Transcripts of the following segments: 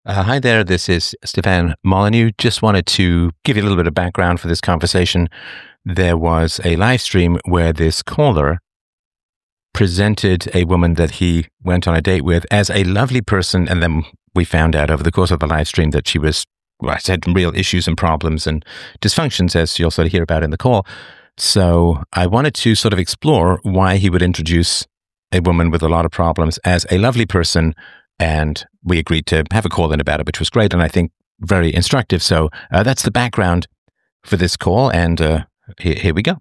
Hi there, this is Stefan Molyneux. Just wanted to give you a little bit of background for this conversation. There was a live stream where this caller presented a woman that he went on a date with as a lovely person, and then we found out over the course of the live stream that she was, well, she had real issues and problems and dysfunctions, as you'll sort of hear about in the call. So I wanted to sort of explore why he would introduce a woman with a lot of problems as a lovely person, and we agreed to have a call in about it, which was great and I think very instructive. So that's the background for this call, and here we go.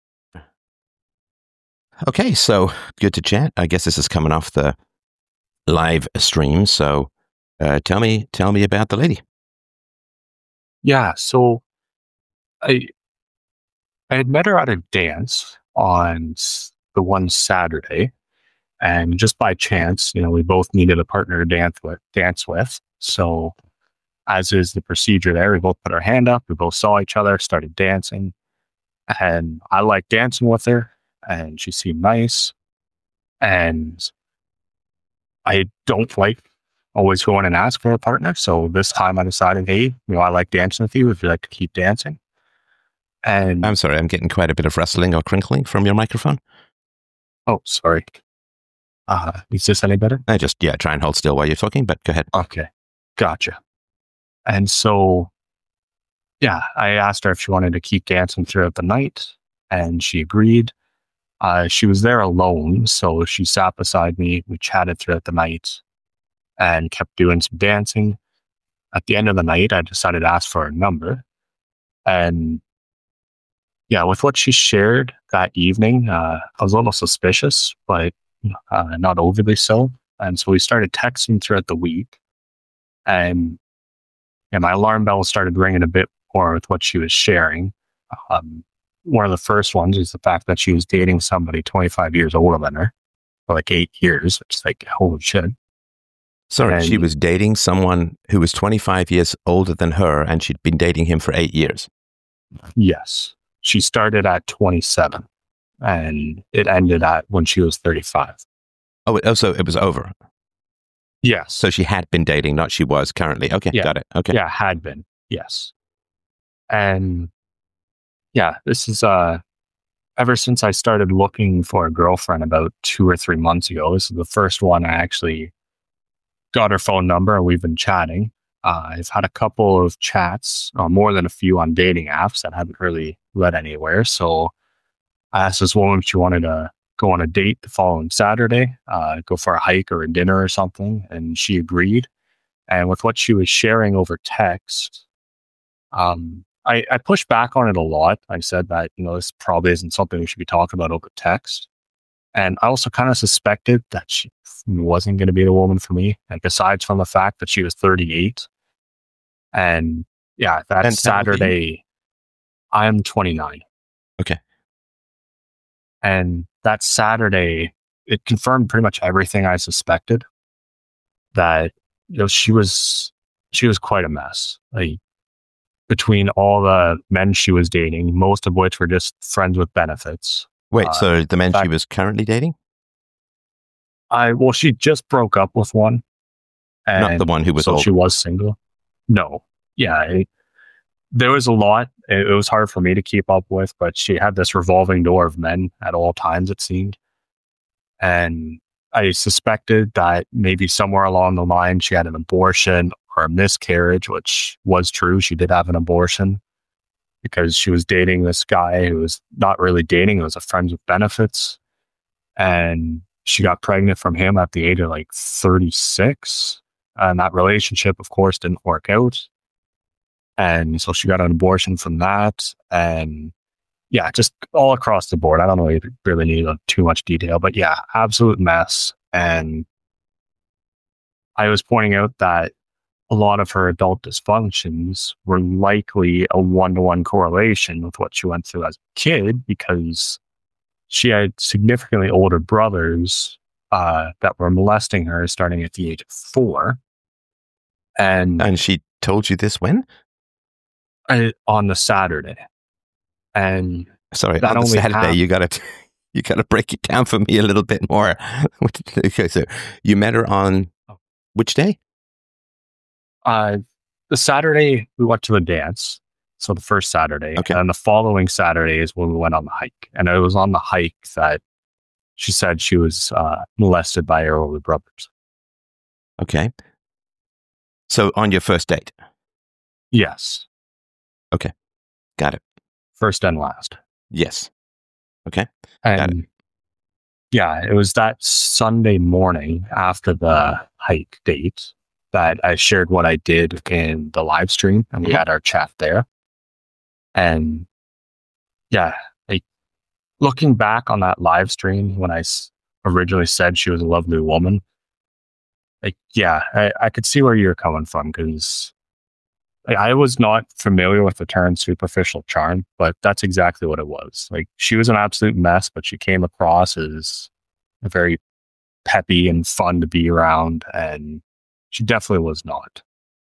Okay, so good to chat. I guess this is coming off the live stream. So tell me about the lady. Yeah, so I I had met her at a dance on the one Saturday, and just by chance, we both needed a partner to dance with. So, as is the procedure there, we both put our hand up, we both saw each other, started dancing, and I liked dancing with her, and she seemed nice, and I don't like always going and ask for a partner. So this time I decided, hey, I like dancing with you. If you like to keep dancing, and I'm sorry, I'm getting quite a bit of rustling or crinkling from your microphone. oh, sorry. Is this any better? I just, try and hold still while you're talking, but go ahead. Okay. Gotcha. And so, yeah, I asked her if she wanted to keep dancing throughout the night, and she agreed. She was there alone, so she sat beside me. We chatted throughout the night and kept doing some dancing. At the end of the night, I decided to ask for her number. And yeah, with what she shared that evening, I was a little suspicious, but not overly so. And so we started texting throughout the week. And my alarm bell started ringing a bit more with what she was sharing. Um, One of the first ones is the fact that she was dating somebody 25 years older than her for like 8 years, which is like, holy shit. Sorry, she And was dating someone who was 25 years older than her, and she'd been dating him for 8 years. yes, she started at 27 and it ended at when she was 35. So it was over. Yes. So she had been dating, not she was currently. Okay, Yeah. got it. Okay. Yeah, had been. Yes. And yeah, this is ever since I started looking for a girlfriend about 2 or 3 months ago. This is the first one I actually got her phone number and we've been chatting. I've had a couple of chats, more than a few on dating apps that haven't really led anywhere. So I asked this woman if she wanted to go on a date the following Saturday, go for a hike or a dinner or something, and she agreed. And with what she was sharing over text, I pushed back on it a lot. I said that, this probably isn't something we should be talking about over text. And I also kind of suspected that she wasn't going to be the woman for me. Like, aside from the fact that she was 38. And yeah, that And how old are you? Saturday, I'm 29. Okay. And that Saturday, it confirmed pretty much everything I suspected. That she was quite a mess. Like, between all the men she was dating, most of which were just friends with benefits. Wait, so the man she fact- was currently dating? She just broke up with one, Not the one who was so old. she was single. No, yeah, there was a lot. It was hard for me to keep up with, but she had this revolving door of men at all times, it seemed. And I suspected that maybe somewhere along the line she had an abortion or a miscarriage, which was true. She did have an abortion because she was dating this guy who was not really dating. It was a friends with benefits. And she got pregnant from him at the age of like 36. And that relationship, of course, didn't work out. And so she got an abortion from that. And yeah, just all across the board. I don't know if you really need too much detail, but yeah, absolute mess. And I was pointing out that a lot of her adult dysfunctions were likely a one-to-one correlation with what she went through as a kid, because she had significantly older brothers that were molesting her starting at the age of 4. And she told you this when? On the Saturday. And Sorry, that on the only Saturday, happened- you gotta break it down for me a little bit more. Okay, so you met her on which day? Uh, the Saturday we went to the dance. So the first Saturday, Okay. and the following Saturday is when we went on the hike. And it was on the hike that she said she was molested by her older brothers. Okay. So on your first date. Yes. Okay. Got it. First and last. Yes. Okay. And yeah, it was that Sunday morning after the hike date that I shared what I did in the live stream, and we had our chat there. And yeah, like looking back on that live stream when I originally said she was a lovely woman, like, yeah, I could see where you're coming from, because I was not familiar with the term superficial charm, but that's exactly what it was. Like, she was an absolute mess, but she came across as very peppy and fun to be around, and she definitely was not.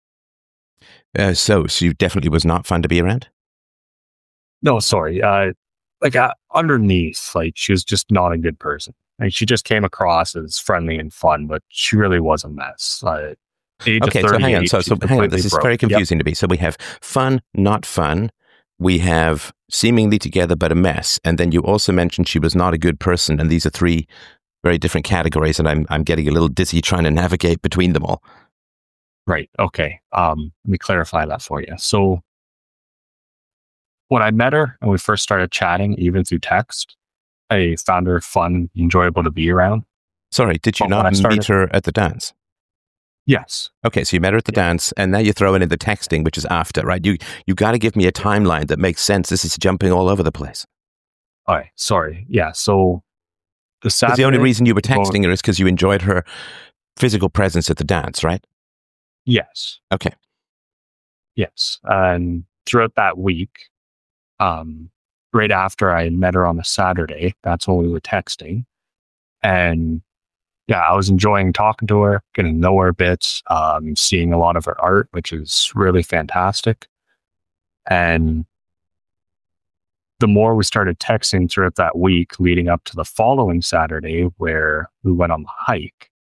So she definitely was not fun to be around? No, sorry. Underneath, like, she was just not a good person. Like, she just came across as friendly and fun, but she really was a mess. Okay, so hang on. So hang on. This is very confusing to me. So we have fun, not fun. We have seemingly together, but a mess. And then you also mentioned she was not a good person. And these are three very different categories. And I'm getting a little dizzy trying to navigate between them all. Right. Okay. Let me clarify that for you. So when I met her and we first started chatting, even through text, I found her fun, enjoyable to be around. Sorry, did you not meet her at the dance? Yes. Okay, so you met her at the dance, and now you're throwing in the texting, which is after, right? You got to give me a timeline that makes sense. This is jumping all over the place. All right. Sorry. Yeah. So the only reason you were texting her is because you enjoyed her physical presence at the dance, right? Yes. Okay. Yes. And throughout that week, right after I met her on the Saturday, that's when we were texting. And yeah, I was enjoying talking to her, getting to know her a bit, seeing a lot of her art, which is really fantastic. And the more we started texting throughout that week leading up to the following Saturday where we went on the hike,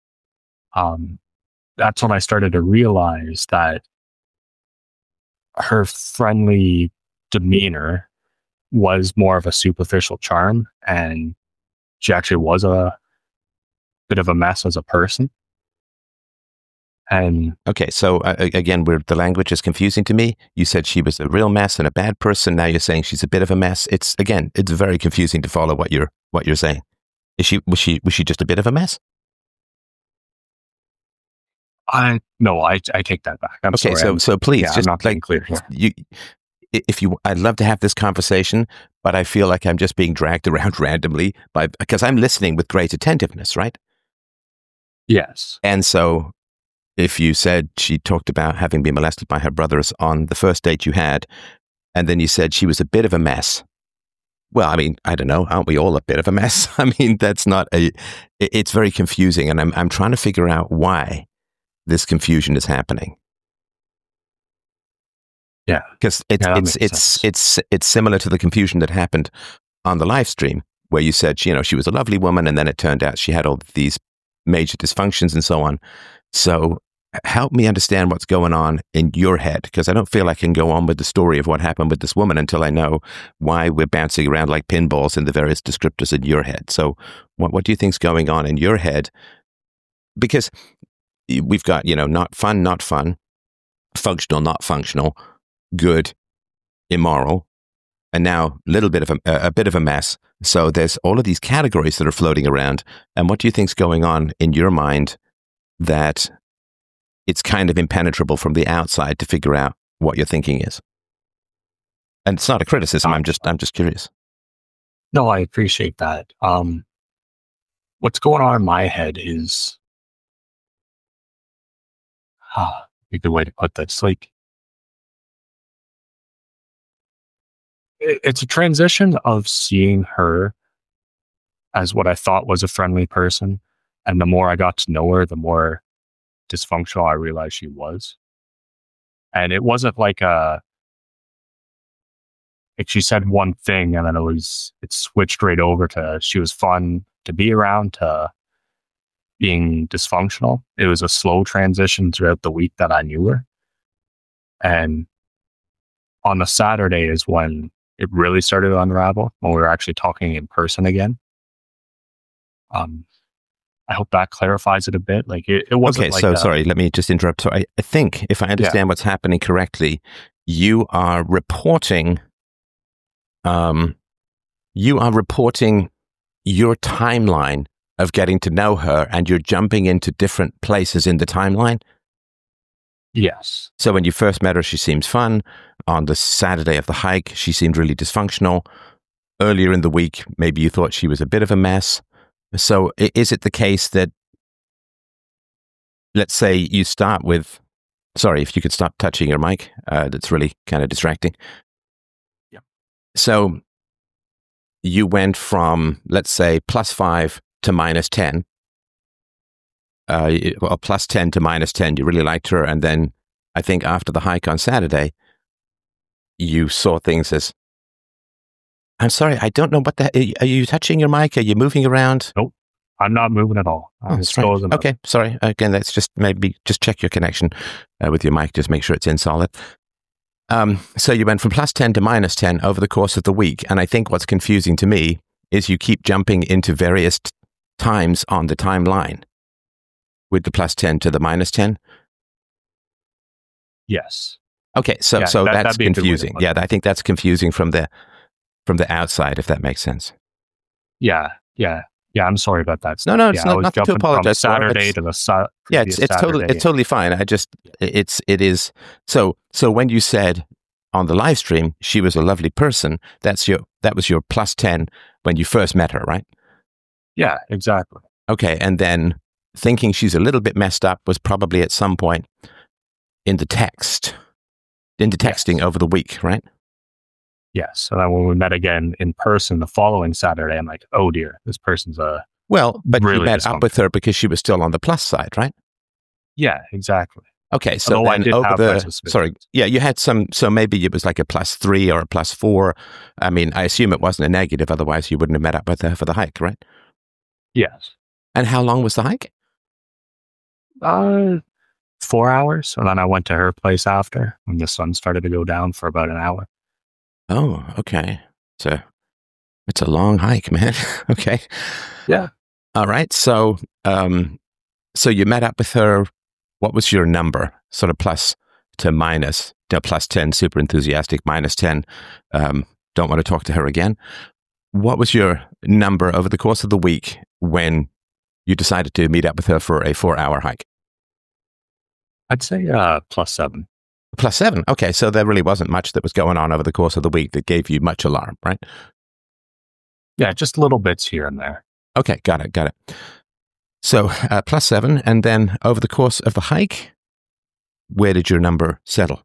that's when I started to realize that her friendly demeanor was more of a superficial charm, and she actually was a bit of a mess as a person. And okay, so again, the language is confusing to me. You said she was a real mess and a bad person. Now you're saying she's a bit of a mess. It's very confusing to follow what you're saying. Was she just a bit of a mess? I take that back. I'm okay, sorry. So please, just not like clear here. I'd love to have this conversation, but I feel like I'm just being dragged around randomly because I'm listening with great attentiveness, right? Yes. And so if you said she talked about having been molested by her brothers on the first date you had, and then you said she was a bit of a mess. Well, I mean, I don't know. Aren't we all a bit of a mess? I mean, it's very confusing, and I'm trying to figure out why this confusion is happening. Yeah, because it's similar to the confusion that happened on the live stream where you said she was a lovely woman, and then it turned out she had all these major dysfunctions and so on. So help me understand what's going on in your head, because I don't feel I can go on with the story of what happened with this woman until I know why we're bouncing around like pinballs in the various descriptors in your head. So what do you think's going on in your head? Because we've got, not fun, functional, not functional, good, immoral, and now a bit of a mess. So there's all of these categories that are floating around. And what do you think's going on in your mind that it's kind of impenetrable from the outside to figure out what your thinking is? And it's not a criticism. I'm just curious. No, I appreciate that. What's going on in my head is a good way to put this. Like, it's a transition of seeing her as what I thought was a friendly person. And the more I got to know her, the more dysfunctional I realized she was. And it wasn't like she said one thing and then it switched right over to she was fun to be around, to being dysfunctional. It was a slow transition throughout the week that I knew her. And on the Saturday is when it really started to unravel, when we were actually talking in person again. I hope that clarifies it a bit. Like it wasn't okay, like so sorry, let me just interrupt. So I think if I understand what's happening correctly, you are reporting your timeline of getting to know her, and you're jumping into different places in the timeline. Yes. So when you first met her, she seems fun. On the Saturday of the hike, she seemed really dysfunctional. Earlier in the week, maybe you thought she was a bit of a mess. So is it the case that, let's say you start with, sorry, if you could stop touching your mic, that's really kind of distracting. Yeah. So you went from, let's say, +5 to -10. Well, +10 to -10, you really liked her. And then I think after the hike on Saturday, you saw things as, I'm sorry, I don't know are you touching your mic? Are you moving around? Nope. I'm not moving at all. Okay, sorry. Again, let's just maybe just check your connection with your mic. Just make sure it's in solid. So you went from +10 to -10 over the course of the week. And I think what's confusing to me is you keep jumping into various times on the timeline with the +10 to the -10. Yes. Okay, so that's confusing. Yeah, I think that's confusing from the outside, if that makes sense. Yeah. I'm sorry about that. No, it's nothing to apologize for. Saturday to the yeah, it's totally fine. It is. So when you said on the live stream she was a lovely person, that was your +10 when you first met her, right? Yeah, exactly. Okay, and then thinking she's a little bit messed up was probably at some point in the texting over the week, right? Yes. So then when we met again in person the following Saturday, I'm like, oh dear, this person's but really you met up with her because she was still on the plus side, right? Yeah, exactly. Okay, so then you had some, so maybe it was like a +3 or a +4. I mean, I assume it wasn't a negative, otherwise you wouldn't have met up with her for the hike, right? Yes. And how long was the hike? 4 hours. And then I went to her place after when the sun started to go down for about an hour. Oh, okay. So it's a long hike, man. Okay. Yeah. All right. So you met up with her. What was your number? Sort of plus to minus, +10, super enthusiastic, -10. Don't want to talk to her again. What was your number over the course of the week when you decided to meet up with her for a 4-hour hike? I'd say +7. +7. Okay, so there really wasn't much that was going on over the course of the week that gave you much alarm, right? Yeah, just little bits here and there. Okay, got it. So +7, and then over the course of the hike, where did your number settle?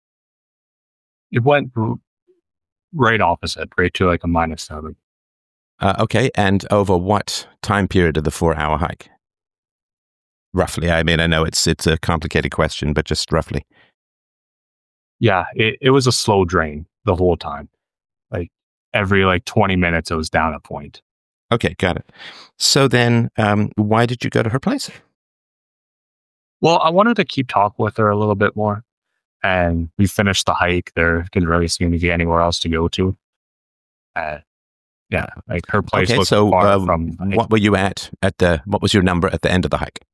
It went right opposite, right to like a -7. Okay, and over what time period of the 4-hour hike? Roughly. I mean, I know it's a complicated question, but just roughly. Yeah, it was a slow drain the whole time. Like every 20 minutes, it was down a point. Okay, got it. So then, why did you go to her place? Well, I wanted to keep talking with her a little bit more. And we finished the hike. There didn't really seem to be anywhere else to go to. Yeah, like her place was far from. What were you at what was your number at the end of the hike?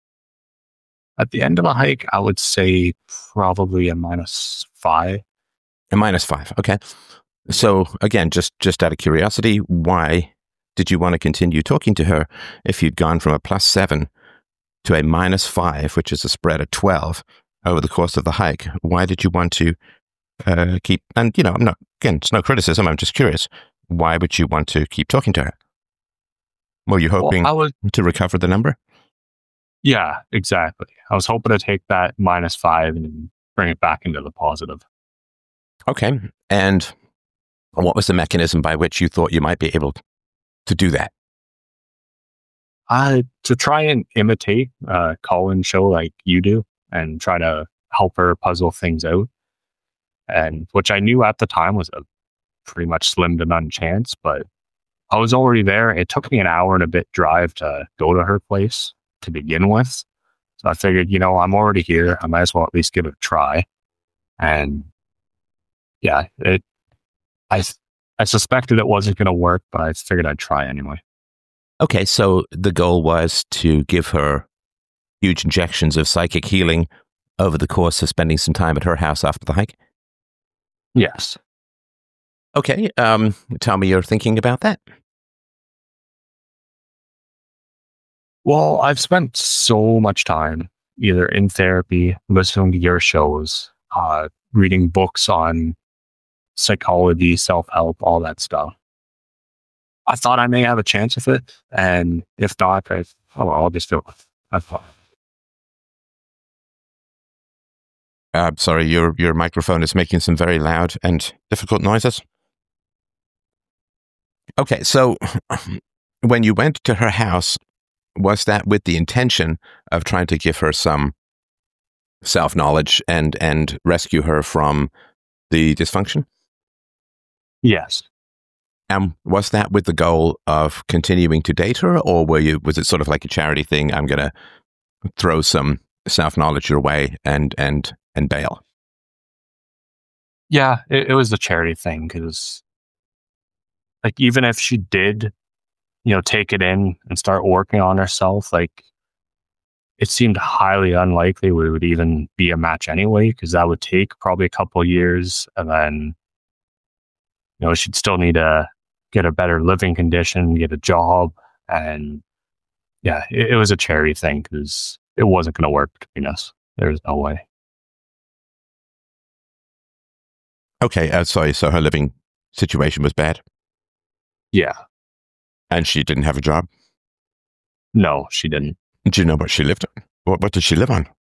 At the end of the hike, I would say probably a -5. A -5. Okay. So again, just out of curiosity, why did you want to continue talking to her if you'd gone from a +7 to a -5, which is a spread of 12 over the course of the hike? Why did you want to keep? And I'm not, again, it's no criticism. I'm just curious. Why would you want to keep talking to her? Were you hoping to recover the number? Yeah, exactly. I was hoping to take that -5 and bring it back into the positive. Okay. And what was the mechanism by which you thought you might be able to do that? To try and imitate a call-in show like you do and try to help her puzzle things out. And which I knew at the time was a pretty much slim to none chance, but I was already there. It took me an hour and a bit drive to go to her place to begin with. So I figured, I'm already here. I might as well at least give it a try. And yeah, I, I suspected it wasn't going to work, but I figured I'd try anyway. Okay, so the goal was to give her huge injections of psychic healing over the course of spending some time at her house after the hike? Yes. Okay, tell me your thinking about that. Well, I've spent so much time either in therapy, listening to your shows, reading books on psychology, self-help, all that stuff. I thought I may have a chance with it, and if not, I'll just do it. That's fine. Sorry, your microphone is making some very loud and difficult noises. Okay, so when you went to her house, was that with the intention of trying to give her some self-knowledge and rescue her from the dysfunction? Yes. Was that with the goal of continuing to date her, or was it sort of like a charity thing? I'm going to throw some self-knowledge your way and bail. Yeah, it was a charity thing because, like, even if she did, take it in and start working on herself, like, it seemed highly unlikely we would even be a match anyway, because that would take probably a couple of years, and then, she'd still need to get a better living condition, get a job, and yeah, it was a charity thing because it wasn't going to work between us. There's no way. Okay, sorry, so her living situation was bad? Yeah. And she didn't have a job? No, she didn't. Do you know what she lived on? What did she live on?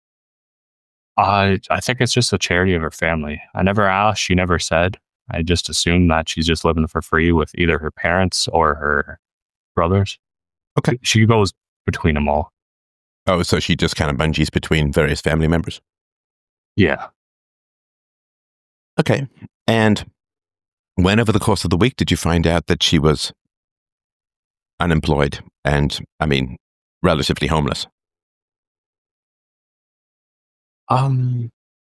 I think it's just a charity of her family. I never asked. She never said. I just assumed that she's just living for free with either her parents or her brothers. Okay. She goes between them all. Oh, so she just kind of bungees between various family members? Yeah. Okay. And when over the course of the week did you find out that she was unemployed and, relatively homeless? I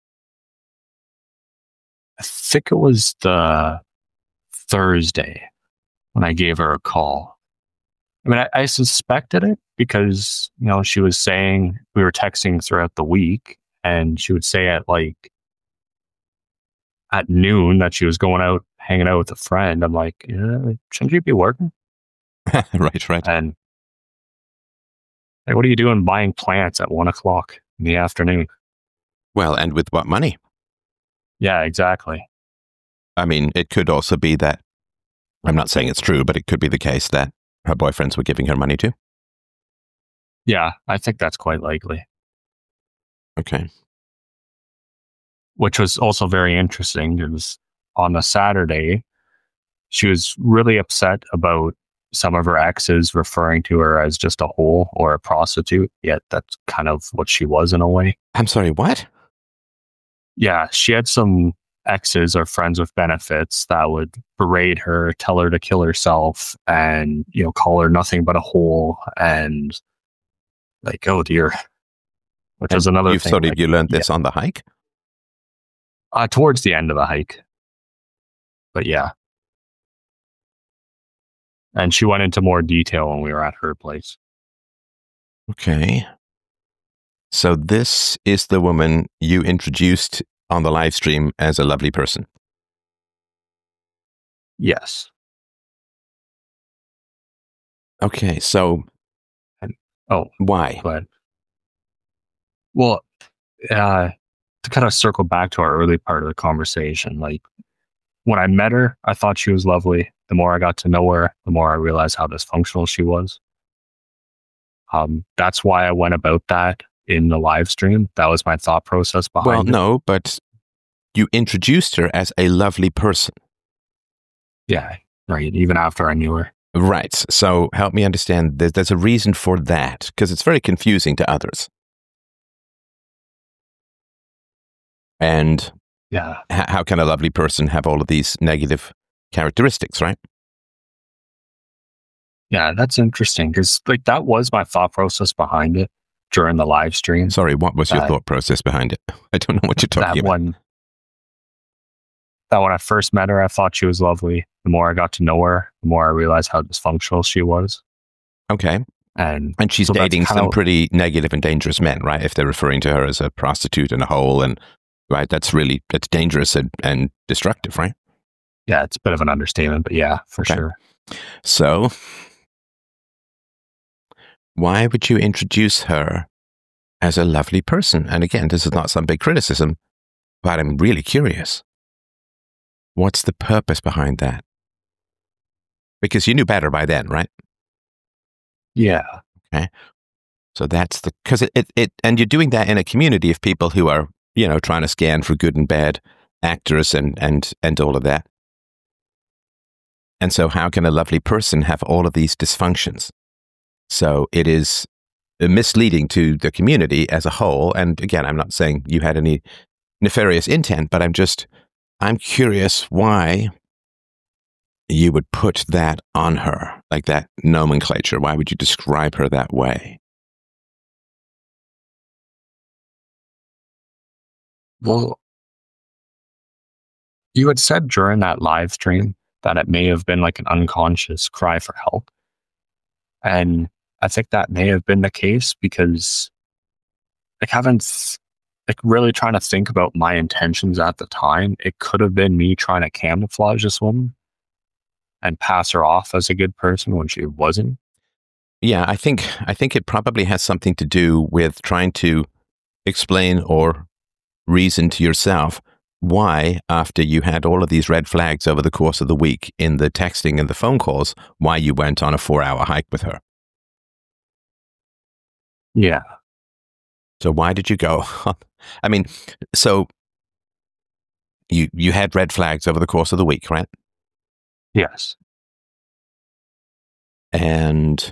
think it was the Thursday when I gave her a call. I suspected it because, she was saying we were texting throughout the week, and she would say at noon that she was going out, hanging out with a friend. I'm like, shouldn't you be working? Right. And like, what are you doing buying plants at 1:00 in the afternoon? Well, and with what money? Yeah, exactly. It could also be that, I'm not saying it's true, but it could be the case that her boyfriends were giving her money too. Yeah, I think that's quite likely. Okay. Which was also very interesting because on the Saturday, she was really upset about some of her exes referring to her as just a hole or a prostitute, yet that's kind of what she was in a way. I'm sorry, what? Yeah, she had some exes or friends with benefits that would berate her, tell her to kill herself, and, call her nothing but a hole, and like, oh dear. Which is another thing. You learned this on the hike? Towards the end of the hike. But yeah. And she went into more detail when we were at her place. Okay. So this is the woman you introduced on the live stream as a lovely person. Yes. Okay, so why? Go ahead. Well, to kind of circle back to our early part of the conversation, like, when I met her, I thought she was lovely. The more I got to know her, the more I realized how dysfunctional she was. That's why I went about that in the live stream. That was my thought process behind it. Well, no, but you introduced her as a lovely person. Yeah, right. Even after I knew her. Right. So help me understand. There's a reason for that, because it's very confusing to others. And yeah, how can a lovely person have all of these negative characteristics, right? Yeah, that's interesting because like that was my thought process behind it during the live stream. Sorry, what was your That thought process behind it? I don't know what you're talking that about. when I first met her, I thought she was lovely. The more I got to know her, the more I realized how dysfunctional she was. Okay. And she's so that's dating kinda- some pretty negative and dangerous men, right? If they're referring to her as a prostitute and a hole, and right, that's dangerous and destructive, right? Yeah, it's a bit of an understatement, but yeah, for Okay. sure. So, why would you introduce her as a lovely person? And again, this is not some big criticism, but I'm really curious. What's the purpose behind that? Because you knew better by then, right? Yeah. Okay. So that's because and you're doing that in a community of people who are, trying to scan for good and bad actors and all of that. And so how can a lovely person have all of these dysfunctions? So it is misleading to the community as a whole. And again, I'm not saying you had any nefarious intent, but I'm curious why you would put that on her, like that nomenclature. Why would you describe her that way? Well, you had said during that live stream that it may have been like an unconscious cry for help. And I think that may have been the case because like really trying to think about my intentions at the time. It could have been me trying to camouflage this woman and pass her off as a good person when she wasn't. Yeah, I think it probably has something to do with trying to explain or reason to yourself why, after you had all of these red flags over the course of the week in the texting and the phone calls, why you went on a 4-hour hike with her. Yeah. So why did you go? I mean, so you had red flags over the course of the week, right? Yes. And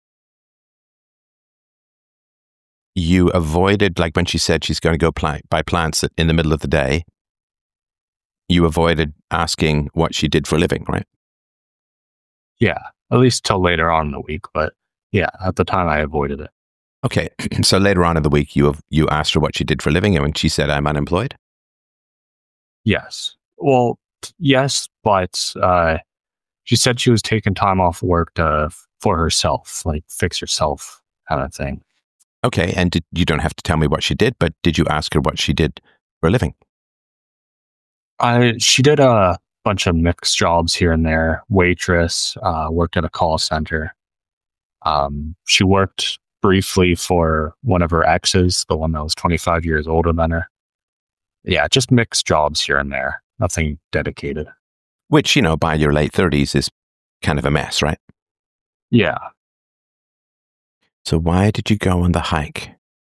you avoided, like when she said she's going to go buy plants in the middle of the day, you avoided asking what she did for a living, right? Yeah. At least till later on in the week. But yeah, at the time I avoided it. Okay. So later on in the week, you asked her what she did for a living, and when she said, "I'm unemployed." Yes. Well, yes, but she said she was taking time off work for herself, like fix herself kind of thing. Okay. And you don't have to tell me what she did, but did you ask her what she did for a living? She did a bunch of mixed jobs here and there. Waitress, worked at a call center. She worked briefly for one of her exes, the one that was 25 years older than her. Yeah, just mixed jobs here and there. Nothing dedicated. Which, by your late 30s is kind of a mess, right? Yeah. So why did you go on the hike?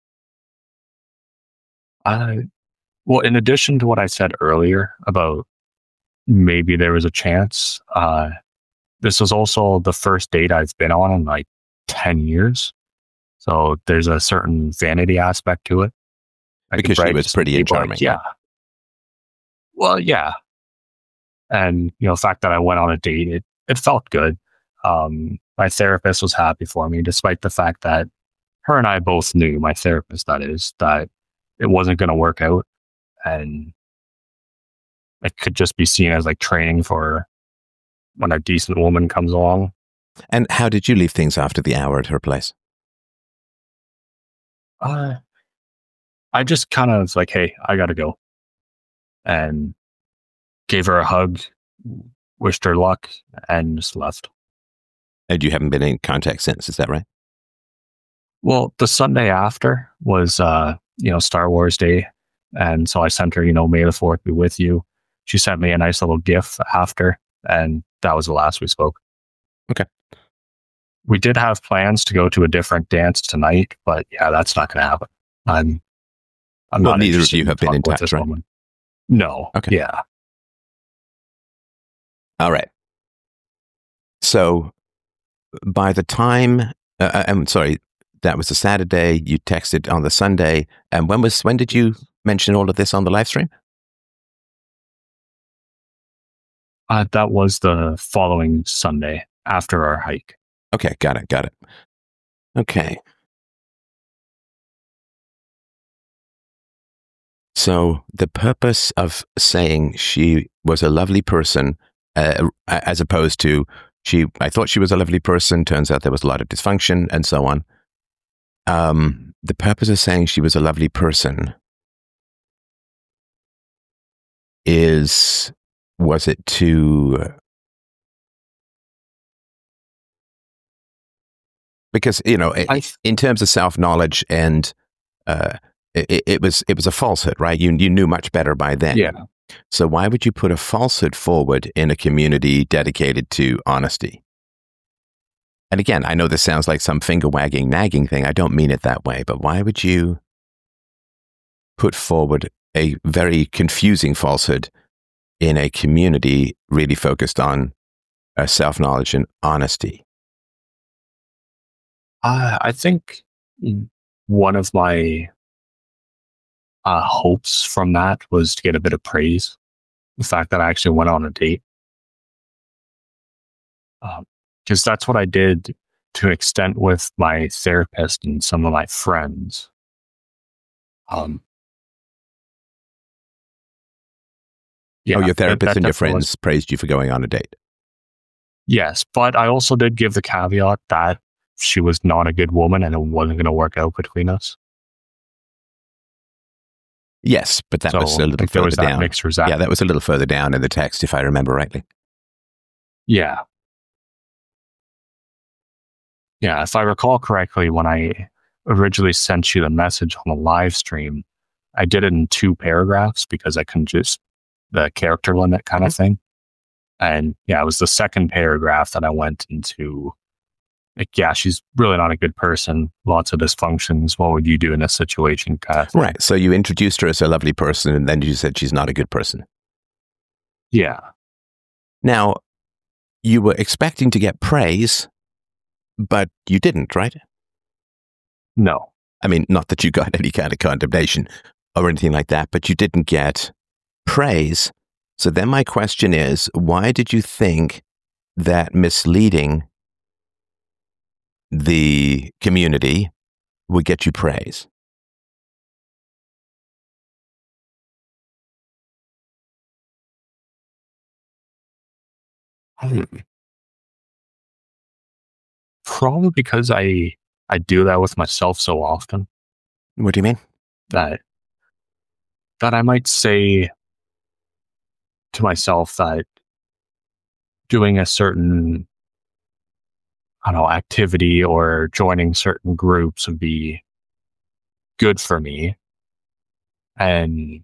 Well, in addition to what I said earlier about maybe there was a chance, this was also the first date I've been on in like 10 years. So there's a certain vanity aspect to it. Because she was pretty and charming. Yeah. Well, yeah. And, the fact that I went on a date, it felt good. My therapist was happy for me, despite the fact that her and I both knew, my therapist that is, that it wasn't going to work out. And it could just be seen as like training for when a decent woman comes along. And how did you leave things after the hour at her place? I just kind of like, hey, I got to go. And gave her a hug, wished her luck, and just left. And you haven't been in contact since, is that right? Well, the Sunday after was, Star Wars Day. And so I sent her, May the 4th be with you. She sent me a nice little GIF after, and that was the last we spoke. Okay. We did have plans to go to a different dance tonight, but yeah, that's not going to happen. I'm not. Neither of you have been in touch, right? Woman. No. Okay. Yeah. All right. So by the time, I'm sorry, that was a Saturday. You texted on the Sunday, and when did you mention all of this on the live stream? That was the following Sunday after our hike. Okay, got it. Okay. So the purpose of saying she was a lovely person, as opposed to I thought she was a lovely person, turns out there was a lot of dysfunction and so on. The purpose of saying she was a lovely person was it to, because, in terms of self-knowledge and, it was a falsehood, right? You knew much better by then. Yeah. So why would you put a falsehood forward in a community dedicated to honesty? And again, I know this sounds like some finger-wagging, nagging thing. I don't mean it that way, but why would you put forward a very confusing falsehood in a community really focused on self-knowledge and honesty? I think one of my hopes from that was to get a bit of praise. The fact that I actually went on a date. Because that's what I did to an extent with my therapist and some of my friends. Yeah, your therapist and your friends praised you for going on a date. Yes, but I also did give the caveat that she was not a good woman and it wasn't going to work out between us. Yes, but that was a little further down. Yeah, that was a little further down in the text, if I remember rightly. Yeah. Yeah, if I recall correctly, when I originally sent you the message on the live stream, I did it in 2 paragraphs because I couldn't just the character limit kind of thing. And yeah, it was the second paragraph that I went into. Like, yeah, she's really not a good person. Lots of dysfunctions. What would you do in this situation? Kind of thing. Right. So you introduced her as a lovely person, and then you said she's not a good person. Yeah. Now, you were expecting to get praise, but you didn't, right? No. I mean, not that you got any kind of condemnation or anything like that, but you didn't get praise. So then my question is, why did you think that misleading the community would get you praise? Probably because I do that with myself so often. What do you mean? That I might say to myself that doing a certain, I don't know, activity or joining certain groups would be good for me. And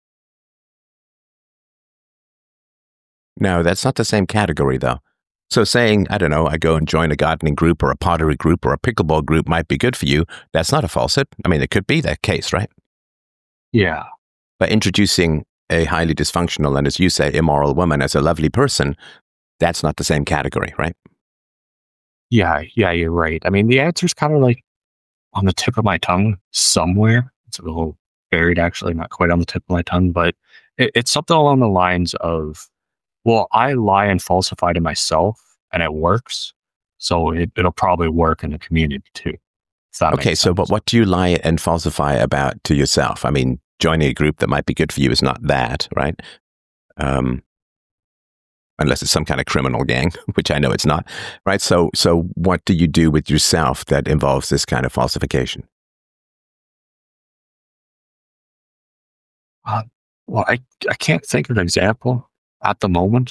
no, that's not the same category, though. So saying, I don't know, I go and join a gardening group or a pottery group or a pickleball group might be good for you. That's not a falsehood. I mean, it could be that case, right? Yeah. But introducing a highly dysfunctional and, as you say, immoral woman as a lovely person, that's not the same category, right? Yeah, you're right. I mean, the answer's kind of like on the tip of my tongue somewhere. It's a little buried, actually, not quite on the tip of my tongue, but it's something along the lines of, well, I lie and falsify to myself and it works. So it'll probably work in the community too. Okay, so but what do you lie and falsify about to yourself? I mean, joining a group that might be good for you is not that, right? Unless it's some kind of criminal gang, which I know it's not, right? So what do you do with yourself that involves this kind of falsification? Well, I can't think of an example at the moment.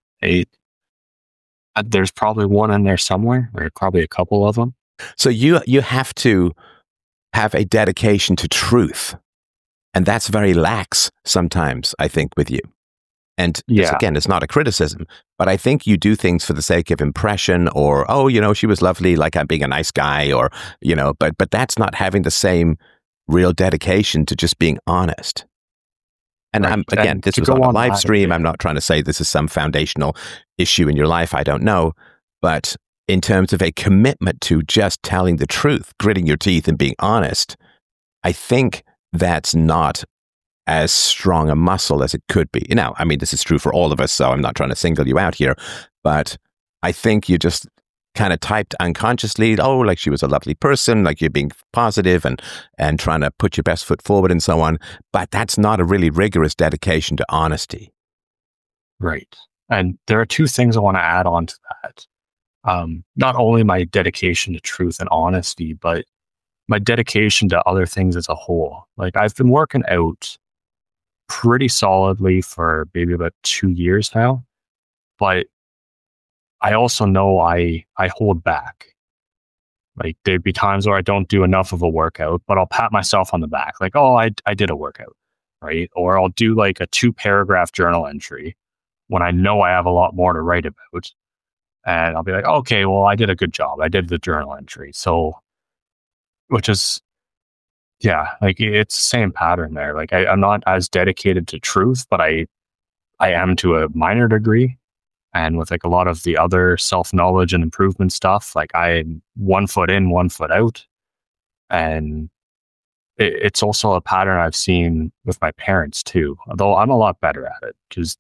There's probably one in there somewhere, or probably a couple of them. So you have to have a dedication to truth, and that's very lax sometimes, I think, with you. And this, again, it's not a criticism, but I think you do things for the sake of impression, or, oh, she was lovely, like I'm being a nice guy, or, but that's not having the same real dedication to just being honest. And right. This was on a live stream. I'm not trying to say this is some foundational issue in your life. I don't know. But in terms of a commitment to just telling the truth, gritting your teeth and being honest, I think that's not as strong a muscle as it could be. Now, I mean, this is true for all of us, so I'm not trying to single you out here, but I think you just kind of typed unconsciously, oh, like she was a lovely person, like you're being positive and trying to put your best foot forward and so on. But that's not a really rigorous dedication to honesty. Right. And there are two things I want to add on to that. Not only my dedication to truth and honesty, but my dedication to other things as a whole. Like I've been working out pretty solidly for maybe about 2 years now, but I also know I hold back. Like there'd be times where I don't do enough of a workout, but I'll pat myself on the back. Like, oh, I did a workout, right? Or I'll do like a 2-paragraph journal entry when I know I have a lot more to write about. And I'll be like, okay, well, I did a good job. I did the journal entry. So, which is, yeah, like it's the same pattern there. Like I'm not as dedicated to truth, but I am to a minor degree. And with like a lot of the other self-knowledge and improvement stuff, like I'm 1 foot in, 1 foot out. And it's also a pattern I've seen with my parents too, although I'm a lot better at it because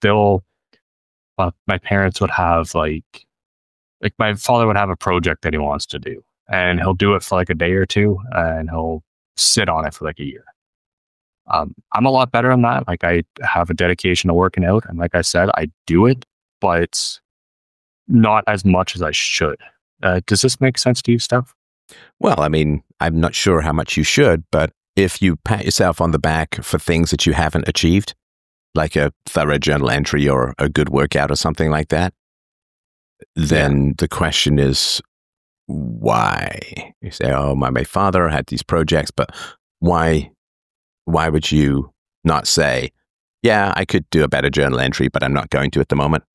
my parents would have like my father would have a project that he wants to do and he'll do it for like a day or two and he'll sit on it for like a year. I'm a lot better on that. Like I have a dedication to working out. And like I said, I do it, but not as much as I should. Does this make sense to you, Steph? Well, I mean, I'm not sure how much you should, but if you pat yourself on the back for things that you haven't achieved, like a thorough journal entry or a good workout or something like that, then the question is, why? You say, oh, my father had these projects, but why would you not say, yeah, I could do a better journal entry, but I'm not going to at the moment?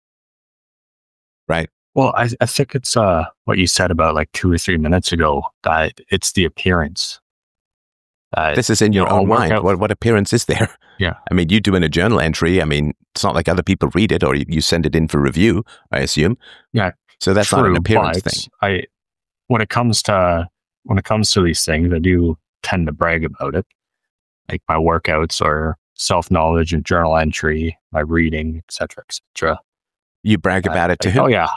Right? Well, I think it's what you said about like 2 or 3 minutes ago, that it's the appearance. This is in your own mind. What appearance is there? Yeah. I mean, you doing a journal entry, I mean, it's not like other people read it or you send it in for review, I assume. Yeah. So that's not an appearance thing. When it comes to these things, I do tend to brag about it. Like my workouts or self-knowledge and journal entry, my reading, etc., etc. You brag about it to who? Oh yeah.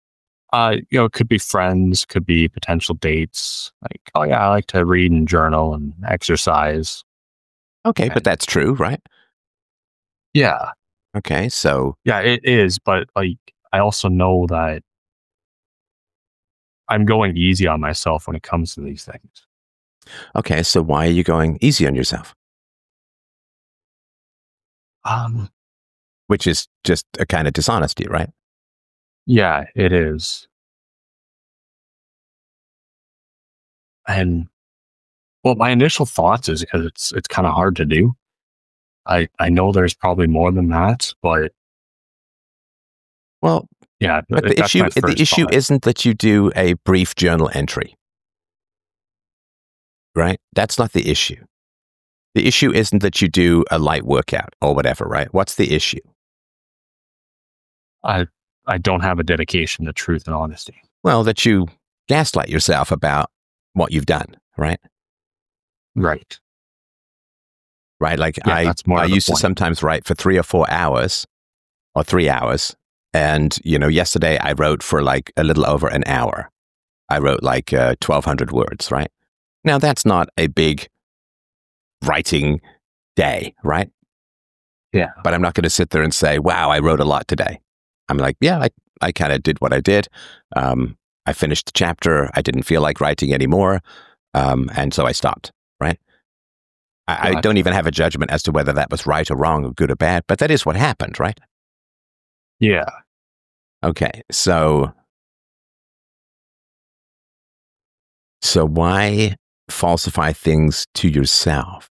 It could be friends, could be potential dates. Like, oh yeah, I like to read and journal and exercise. Okay, but that's true, right? Yeah. Okay, so yeah, it is. But like, I also know that I'm going easy on myself when it comes to these things. Okay, so why are you going easy on yourself? Which is just a kind of dishonesty, right? Yeah, it is. And well, my initial thoughts is because it's kind of hard to do. I know there's probably more than that, but well, yeah. But the issue isn't that you do a brief journal entry, right? That's not the issue. The issue isn't that you do a light workout or whatever, right? What's the issue? I don't have a dedication to truth and honesty. Well, that you gaslight yourself about what you've done, right? Right. Right. Like I used to sometimes write for 3 or 4 hours or 3 hours. And, yesterday I wrote for like a little over an hour. I wrote like 1,200 words, right? Now that's not a big writing day, right? Yeah. But I'm not going to sit there and say, wow, I wrote a lot today. I'm like, yeah, I kind of did what I did. I finished the chapter. I didn't feel like writing anymore. And so I stopped, right? I don't even have a judgment as to whether that was right or wrong or good or bad, but that is what happened, right? Yeah. Okay. So why falsify things to yourself?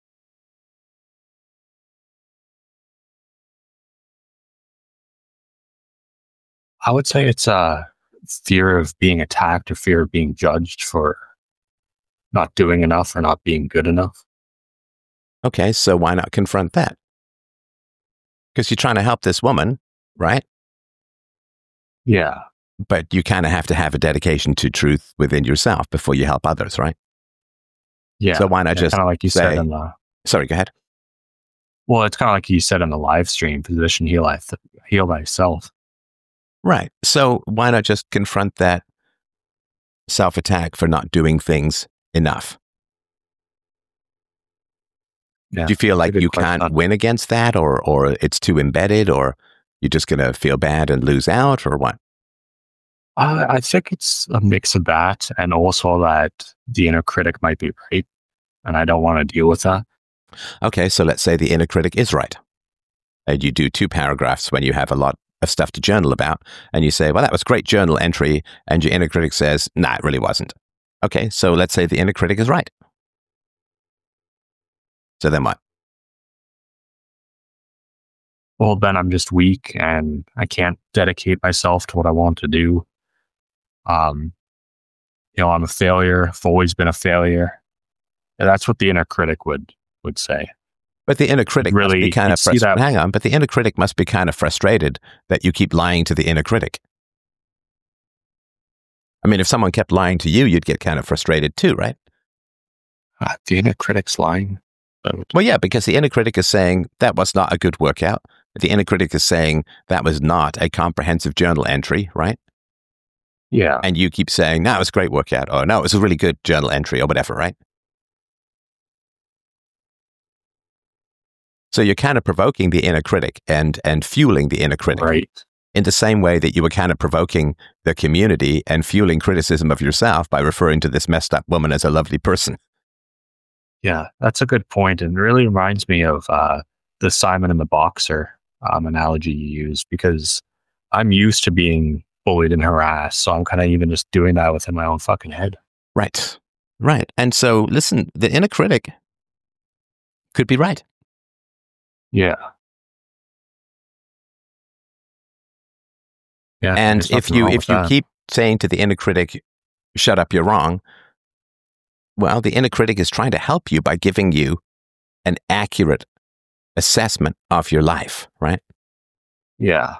I would say it's a fear of being attacked or fear of being judged for not doing enough or not being good enough. Okay, so why not confront that? Because you're trying to help this woman, right? Yeah. But you kind of have to have a dedication to truth within yourself before you help others, right? Yeah. So why not just kind of like you said in the... Sorry, go ahead. Well, it's kind of like you said in the live stream, physician heal thyself. Right. So why not just confront that self-attack for not doing things enough. Yeah, Do you feel that's a like good you can't question. win against that, or it's too embedded, or you're just going to feel bad and lose out, or what? I think it's a mix of that, and also that the inner critic might be right, and I don't want to deal with that. Okay, so let's say the inner critic is right. And you do 2 paragraphs when you have a lot of stuff to journal about, and you say, well, that was great journal entry, and your inner critic says, nah, it really wasn't. Okay, so let's say the inner critic is right. So then what? Well, then I'm just weak, and I can't dedicate myself to what I want to do. Um, I'm a failure. I've always been a failure. And that's what the inner critic would say. But the inner critic must be Really, kind you'd of see that. Hang on, but the inner critic must be kind of frustrated that you keep lying to the inner critic. I mean, if someone kept lying to you, you'd get kind of frustrated too, right? The inner critic's lying. Well, yeah, because the inner critic is saying that was not a good workout. The inner critic is saying that was not a comprehensive journal entry, right? Yeah. And you keep saying, no, it was a great workout, or no, it was a really good journal entry, or whatever, right? So you're kind of provoking the inner critic and fueling the inner critic. Right. In the same way that you were kind of provoking the community and fueling criticism of yourself by referring to this messed up woman as a lovely person. Yeah, that's a good point. And it really reminds me of the Simon and the Boxer analogy you use, because I'm used to being bullied and harassed. So I'm kind of even just doing that within my own fucking head. Right. Right. And so, listen, the inner critic could be right. Yeah. Yeah. And there's if nothing you wrong with that. keep saying to the inner critic, shut up, you're wrong, well, the inner critic is trying to help you by giving you an accurate assessment of your life, right? Yeah.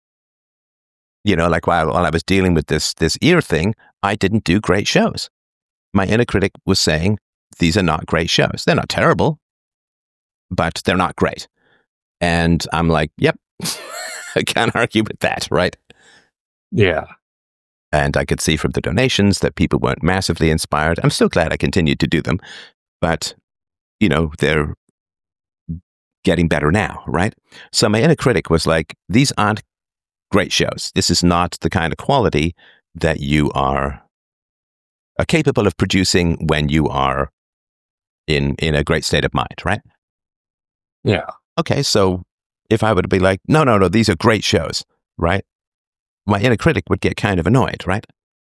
Like while I was dealing with this ear thing, I didn't do great shows. My inner critic was saying, these are not great shows. They're not terrible, but they're not great. And I'm like, yep, I can't argue with that, right? Yeah. And I could see from the donations that people weren't massively inspired. I'm still glad I continued to do them, but, they're getting better now, right? So my inner critic was like, these aren't great shows. This is not the kind of quality that you are capable of producing when you are in a great state of mind, right? Yeah. Okay, so if I were to be like, no, these are great shows, right? My inner critic would get kind of annoyed, right?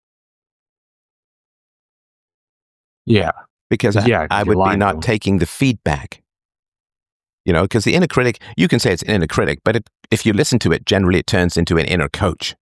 Yeah. Because I would be not taking the feedback. Because the inner critic, you can say it's an inner critic, but if you listen to it, generally it turns into an inner coach.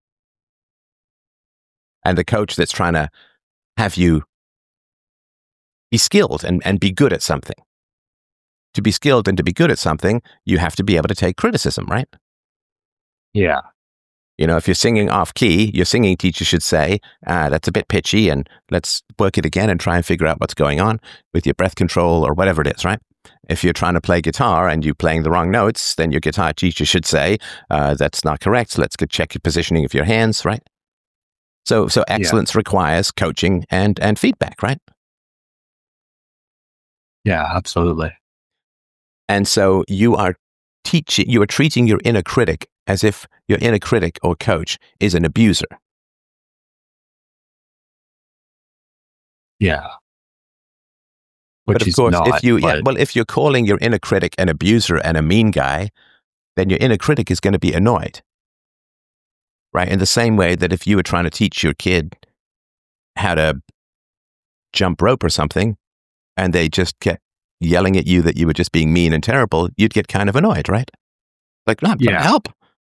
And the coach that's trying to have you be skilled and be good at something. To be skilled and to be good at something, you have to be able to take criticism, right? Yeah. If you're singing off key, your singing teacher should say, that's a bit pitchy, and let's work it again and try and figure out what's going on with your breath control or whatever it is, right? If you're trying to play guitar and you're playing the wrong notes, then your guitar teacher should say, that's not correct. Let's check your positioning of your hands, right? So excellence requires coaching and feedback, right? Yeah, absolutely. And so you are treating your inner critic as if your inner critic or coach is an abuser. Yeah. But of course, if you're calling your inner critic an abuser and a mean guy, then your inner critic is going to be annoyed. Right? In the same way that if you were trying to teach your kid how to jump rope or something, and they just kept yelling at you that you were just being mean and terrible, you'd get kind of annoyed, right? Like, no, help.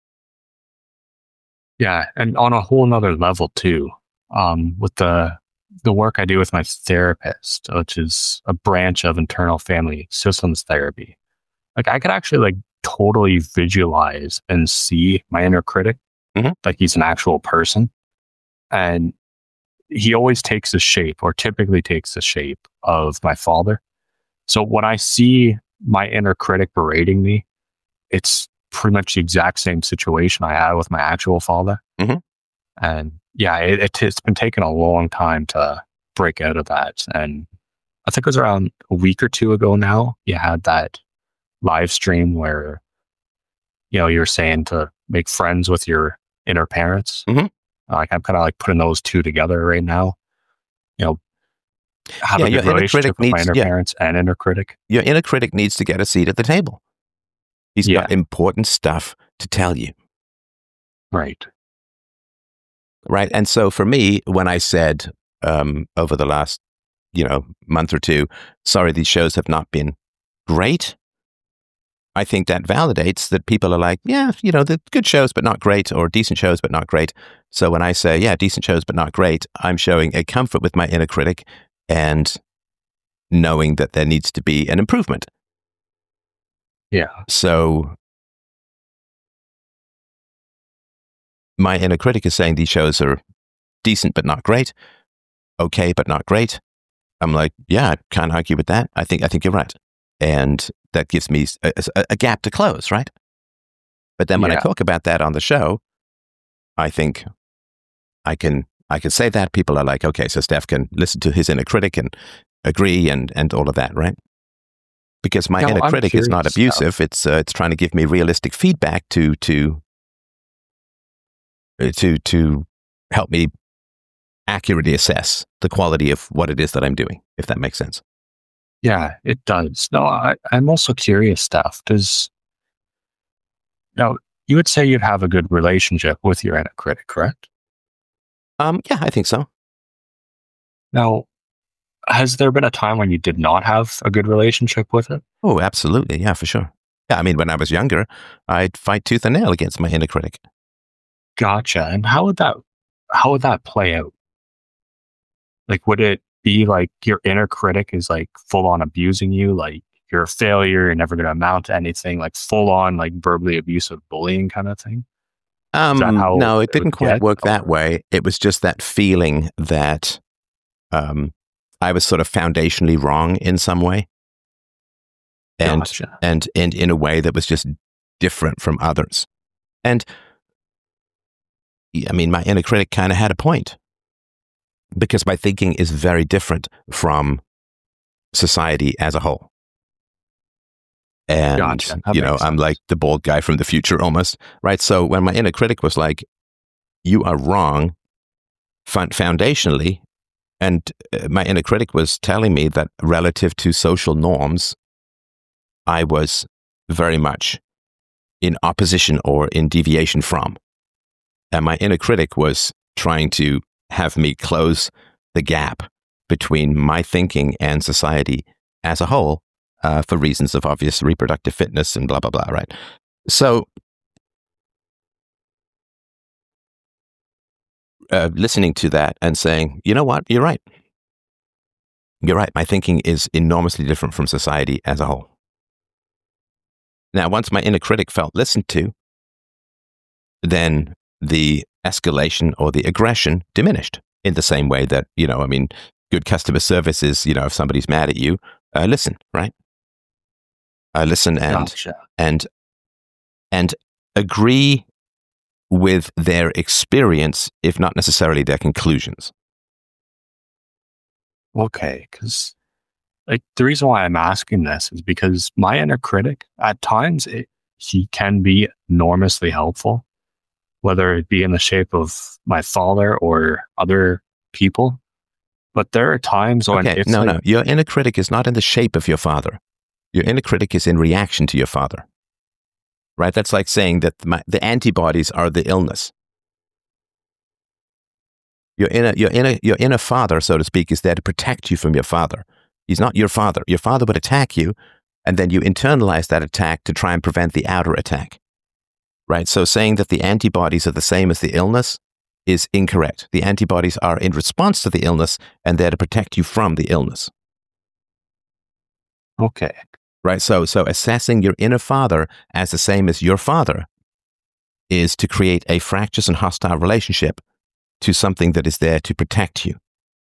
Yeah. And on a whole nother level too, with the work I do with my therapist, which is a branch of internal family systems therapy, like I could actually totally visualize and see my inner critic, like he's an actual person. And he always takes the shape, or typically takes the shape, of my father. So when I see my inner critic berating me, it's pretty much the exact same situation I had with my actual father. Mm-hmm. And yeah, it's been taking a long time to break out of that. And I think it was around a week or two ago now, you had that live stream where, you're saying to make friends with your inner parents. Mhm. Like I'm kind of like putting those two together right now. You know, have Yeah, a your good inner critic relationship with my needs inner parents and inner critic. your inner critic needs to get a seat at the table. He's Yeah. got important stuff to tell you, Right. right? And so for me, when I said over the last month or two, sorry, these shows have not been great, I think that validates that people are like, yeah, the good shows but not great, or decent shows but not great. So when I say, yeah, decent shows but not great, I'm showing a comfort with my inner critic and knowing that there needs to be an improvement. Yeah. So my inner critic is saying these shows are decent but not great, okay but not great. I'm like, yeah, I can't argue with that. I think you're right, and that gives me a gap to close, right? But then when I Yeah. talk about that on the show, I think I can say that people are like, okay, so Steph can listen to his inner critic and agree and all of that, right? Because my No, inner I'm critic is not curious, abusive. It's trying to give me realistic feedback to help me accurately assess the quality of what it is that I'm doing, if that makes sense. Yeah, it does. No, I'm also curious, Steph, because you would say you'd have a good relationship with your inner critic, correct? Yeah, I think so. Now, has there been a time when you did not have a good relationship with it? Oh, absolutely. Yeah, for sure. Yeah, I mean, when I was younger, I'd fight tooth and nail against my inner critic. Gotcha. And how would that play out? Like, would it be like your inner critic is like full on abusing you, like you're a failure, you're never going to amount to anything, like full on like verbally abusive bullying kind of thing? Is that how No, it it didn't would quite get, work that or- way. It was just that feeling that I was sort of foundationally wrong in some way, and Gotcha. and in a way that was just different from others. And I mean, my inner critic kind of had a point, because my thinking is very different from society as a whole. And, Gotcha. That makes I'm sense. like the bald guy from the future almost, right? So when my inner critic was like, you are wrong foundationally, and my inner critic was telling me that relative to social norms, I was very much in opposition or in deviation from. And my inner critic was trying to have me close the gap between my thinking and society as a whole, for reasons of obvious reproductive fitness and blah, blah, blah, right? So listening to that and saying, you know what, you're right. You're right. My thinking is enormously different from society as a whole. Now, once my inner critic felt listened to, then the escalation or the aggression diminished in the same way that, good customer service is, if somebody's mad at you, listen, right? Listen Gotcha. and agree with their experience, if not necessarily their conclusions. Okay, because like the reason why I'm asking this is because my inner critic, at times, he can be enormously helpful, whether it be in the shape of my father or other people. But there are times when Okay, it's no, like, no. Your inner critic is not in the shape of your father. Your inner critic is in reaction to your father. Right? That's like saying that the antibodies are the illness. Your inner father, so to speak, is there to protect you from your father. He's not your father. Your father would attack you, and then you internalize that attack to try and prevent the outer attack. Right? So saying that the antibodies are the same as the illness is incorrect. The antibodies are in response to the illness and they're to protect you from the illness. okay, Right? So assessing your inner father as the same as your father is to create a fractious and hostile relationship to something that is there to protect you.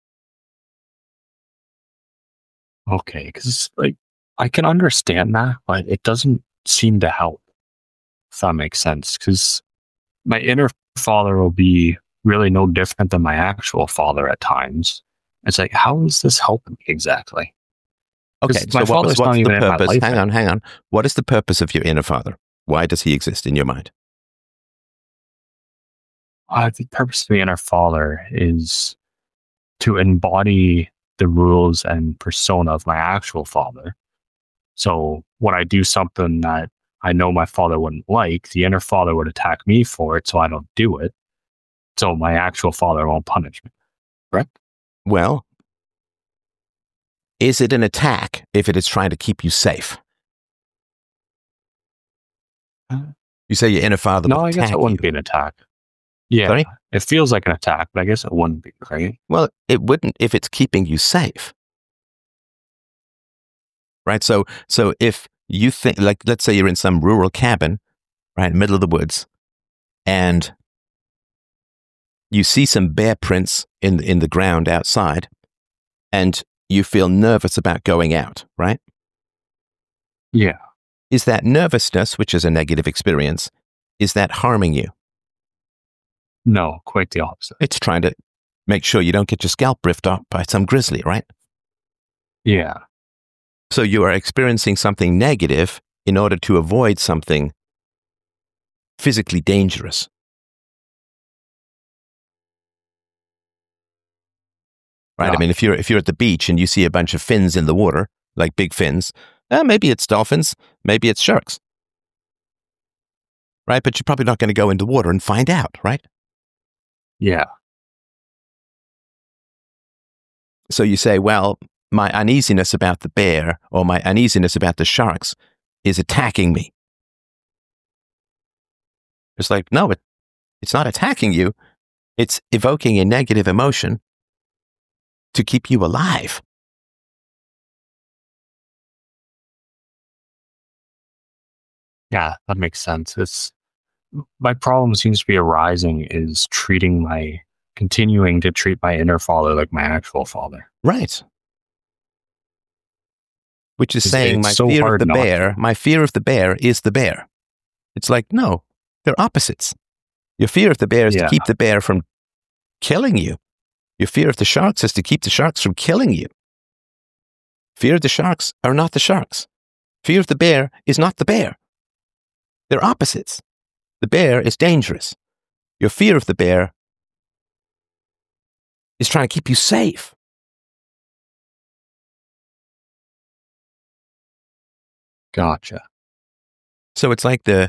okay, because like I can understand that, but it doesn't seem to help, if that makes sense. Because my inner father will be really no different than my actual father at times. It's like, how is this helping me exactly? Okay, 'Cause my so father's not what's the even in my purpose? life Hang on. What is the purpose of your inner father? Why does he exist in your mind? The purpose of the inner father is to embody the rules and persona of my actual father. So when I do something that I know my father wouldn't like, the inner father would attack me for it, so I don't do it. So my actual father won't punish me. Correct? Well, is it an attack if it is trying to keep you safe? You say your inner father No, would I guess attack it wouldn't you. be an attack. Yeah, Sorry? it feels like an attack, but I guess it wouldn't be, right? Well, it wouldn't if it's keeping you safe. Right? So if you think, like, let's say you're in some rural cabin, right, middle of the woods, and you see some bear prints in the ground outside, and you feel nervous about going out, right? Yeah. Is that nervousness, which is a negative experience, is that harming you? No, quite the opposite. It's trying to make sure you don't get your scalp ripped off by some grizzly, right? Yeah. So you are experiencing something negative in order to avoid something physically dangerous. Right? I mean, if you're at the beach and you see a bunch of fins in the water, like big fins, maybe it's dolphins, maybe it's sharks. Right? But you're probably not going to go into water and find out, right? Yeah. So you say, well, my uneasiness about the bear or my uneasiness about the sharks is attacking me. It's like, no, it's not attacking you. It's evoking a negative emotion to keep you alive. Yeah, that makes sense. It's my problem seems to be arising is continuing to treat my inner father like my actual father. Right. Which is saying it's my so fear of hard the not bear, to. my fear of the bear is the bear. It's like, no, they're opposites. Your fear of the bear is to Yeah. keep the bear from killing you. Your fear of the sharks is to keep the sharks from killing you. Fear of the sharks are not the sharks. Fear of the bear is not the bear. They're opposites. The bear is dangerous. Your fear of the bear is trying to keep you safe. Gotcha. So it's like the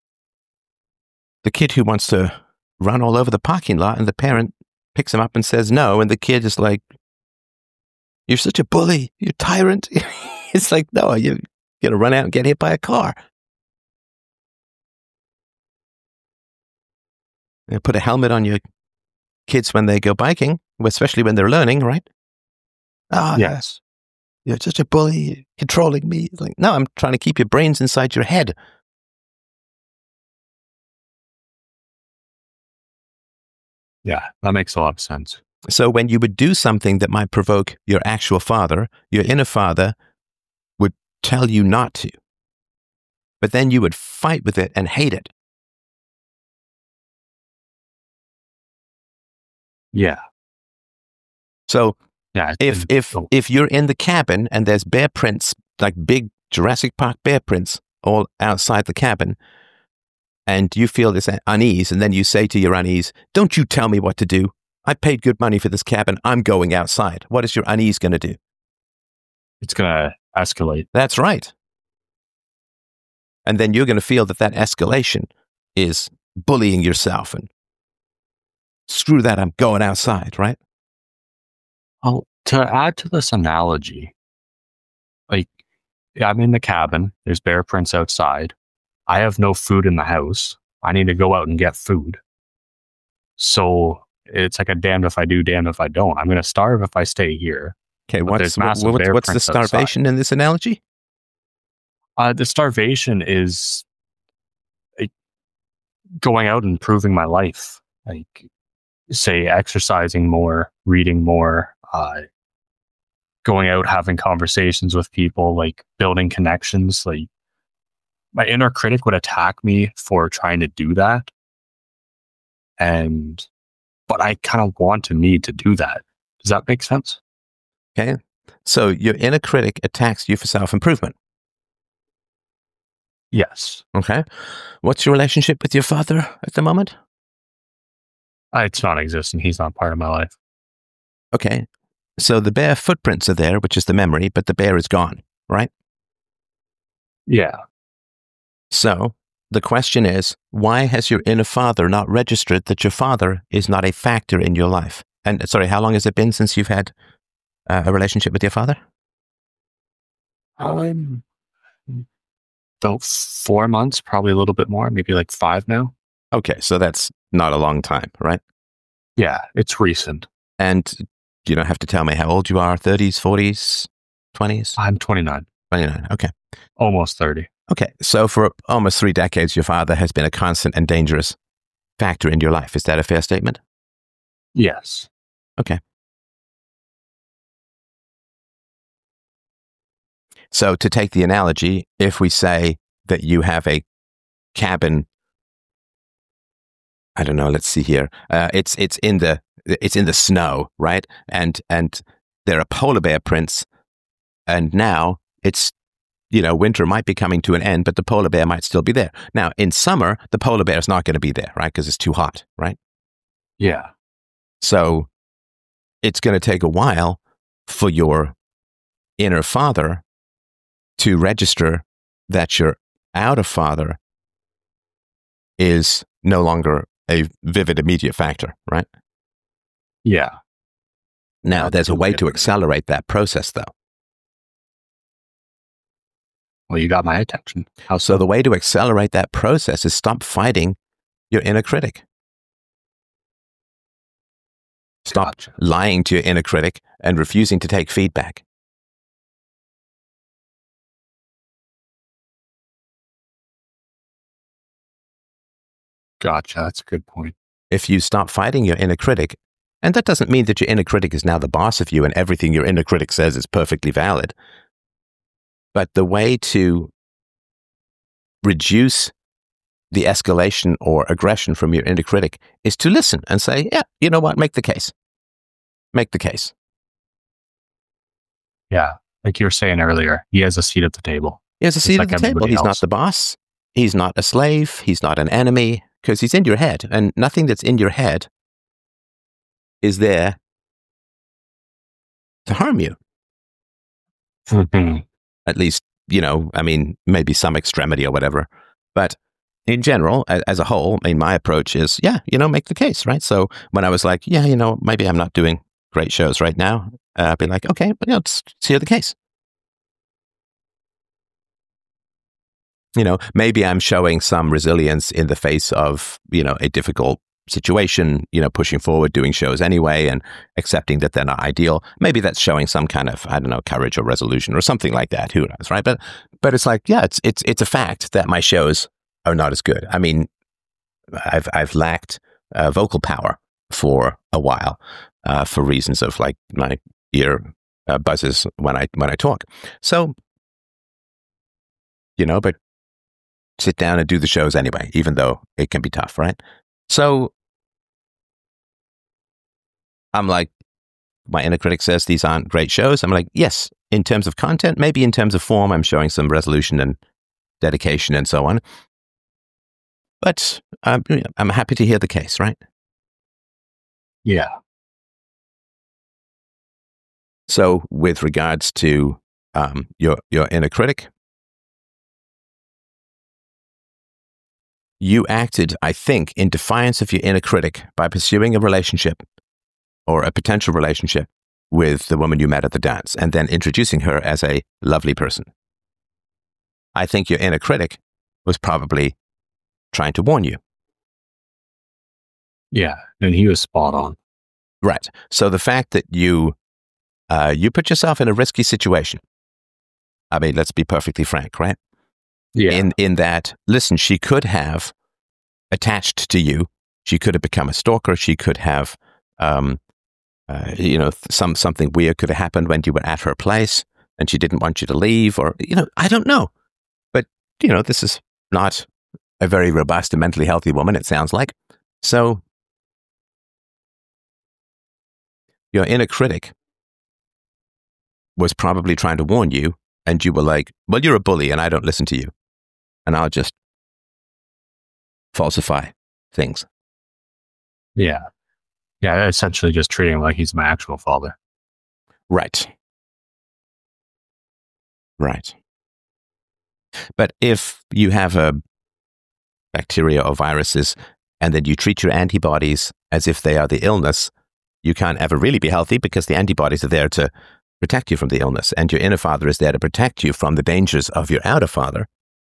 kid who wants to run all over the parking lot and the parent picks him up and says no, and the kid is like, you're such a bully, you're a tyrant. It's like, no, you're going to run out and get hit by a car. And put a helmet on your kids when they go biking, especially when they're learning, right? Yes. You're such a bully, you're controlling me. It's like, no, I'm trying to keep your brains inside your head. Yeah, that makes a lot of sense. So when you would do something that might provoke your actual father, your inner father would tell you not to. But then you would fight with it and hate it. Yeah. So Yeah. if you're in the cabin and there's bear prints, like big Jurassic Park bear prints all outside the cabin, and you feel this unease, and then you say to your unease, don't you tell me what to do. I paid good money for this cabin. I'm going outside. What is your unease going to do? It's going to escalate. That's right. And then you're going to feel that escalation is bullying yourself and screw that, I'm going outside, right? Well, to add to this analogy, like, I'm in the cabin. There's bear prints outside. I have no food in the house. I need to go out and get food. So it's like a damned if I do, damned if I don't. I'm going to starve if I stay here. Okay, But what's the starvation in this analogy? The starvation is like, going out and improving my life. Like, say, exercising more, reading more, going out, having conversations with people, like building connections. Like, my inner critic would attack me for trying to do that. And but I kind of want to need to do that. Does that make sense? Okay. So your inner critic attacks you for self-improvement. Yes. Okay. What's your relationship with your father at the moment? It's non-existent. He's not part of my life. Okay. So the bare footprints are there, which is the memory, but the bear is gone, right? Yeah. So the question is, why has your inner father not registered that your father is not a factor in your life? And sorry, how long has it been since you've had a relationship with your father? About 4 months, probably a little bit more, maybe like 5 now. Okay, so that's not a long time, right? Yeah, it's recent. And you don't have to tell me how old you are, 30s, 40s, 20s? I'm 29. 29, okay. Almost 30. Okay, so for almost 3 decades, your father has been a constant and dangerous factor in your life. Is that a fair statement? Yes. Okay. So to take the analogy, if we say that you have a cabin, I don't know, let's see here. It's in the snow, right? And there are polar bear prints, and now it's, winter might be coming to an end, but the polar bear might still be there. Now, in summer, the polar bear is not going to be there, right? Because it's too hot, right? Yeah. So it's going to take a while for your inner father to register that your outer father is no longer a vivid immediate factor, right? Yeah. Now, there's a way to accelerate that process, though. Well, you got my attention. How So the way to accelerate that process is stop fighting your inner critic. Stop lying to your inner critic and refusing to take feedback. Gotcha. That's a good point. If you stop fighting your inner critic, and that doesn't mean that your inner critic is now the boss of you and everything your inner critic says is perfectly valid. But the way to reduce the escalation or aggression from your inner critic is to listen and say, yeah, you know what? Make the case. Make the case. Yeah. Like you were saying earlier, he has a seat at the table. He has a seat at the table. He's not the boss. He's not a slave. He's not an enemy, because he's in your head, and nothing that's in your head is there to harm you. Mm-hmm. At least, maybe some extremity or whatever. But in general, as a whole, my approach is, make the case, right? So when I was like, maybe I'm not doing great shows right now, I'd be like, okay, but let's hear the case. Maybe I'm showing some resilience in the face of, a difficult situation, pushing forward, doing shows anyway, and accepting that they're not ideal. Maybe that's showing some kind of, courage or resolution or something like that. Who knows, right? But it's like, it's a fact that my shows are not as good. I mean, I've lacked vocal power for a while for reasons of like my ear buzzes when I talk. So, but sit down and do the shows anyway, even though it can be tough, right? So I'm like, my inner critic says these aren't great shows. I'm like, yes, in terms of content, maybe in terms of form, I'm showing some resolution and dedication and so on. But I'm happy to hear the case, right? Yeah. So with regards to your inner critic, you acted, I think, in defiance of your inner critic by pursuing a relationship or a potential relationship with the woman you met at the dance and then introducing her as a lovely person. I think your inner critic was probably trying to warn you. Yeah, and he was spot on. Right. So the fact that you put yourself in a risky situation, I mean, let's be perfectly frank, right? Yeah. In that, listen, she could have attached to you. She could have become a stalker. She could have, something weird could have happened when you were at her place and she didn't want you to leave, or, I don't know. But, this is not a very robust and mentally healthy woman, it sounds like. So your inner critic was probably trying to warn you, and you were like, well, you're a bully and I don't listen to you. And I'll just falsify things. Yeah. Yeah, essentially just treating him like he's my actual father. Right. Right. But if you have a bacteria or viruses, and then you treat your antibodies as if they are the illness, you can't ever really be healthy because the antibodies are there to protect you from the illness, and your inner father is there to protect you from the dangers of your outer father.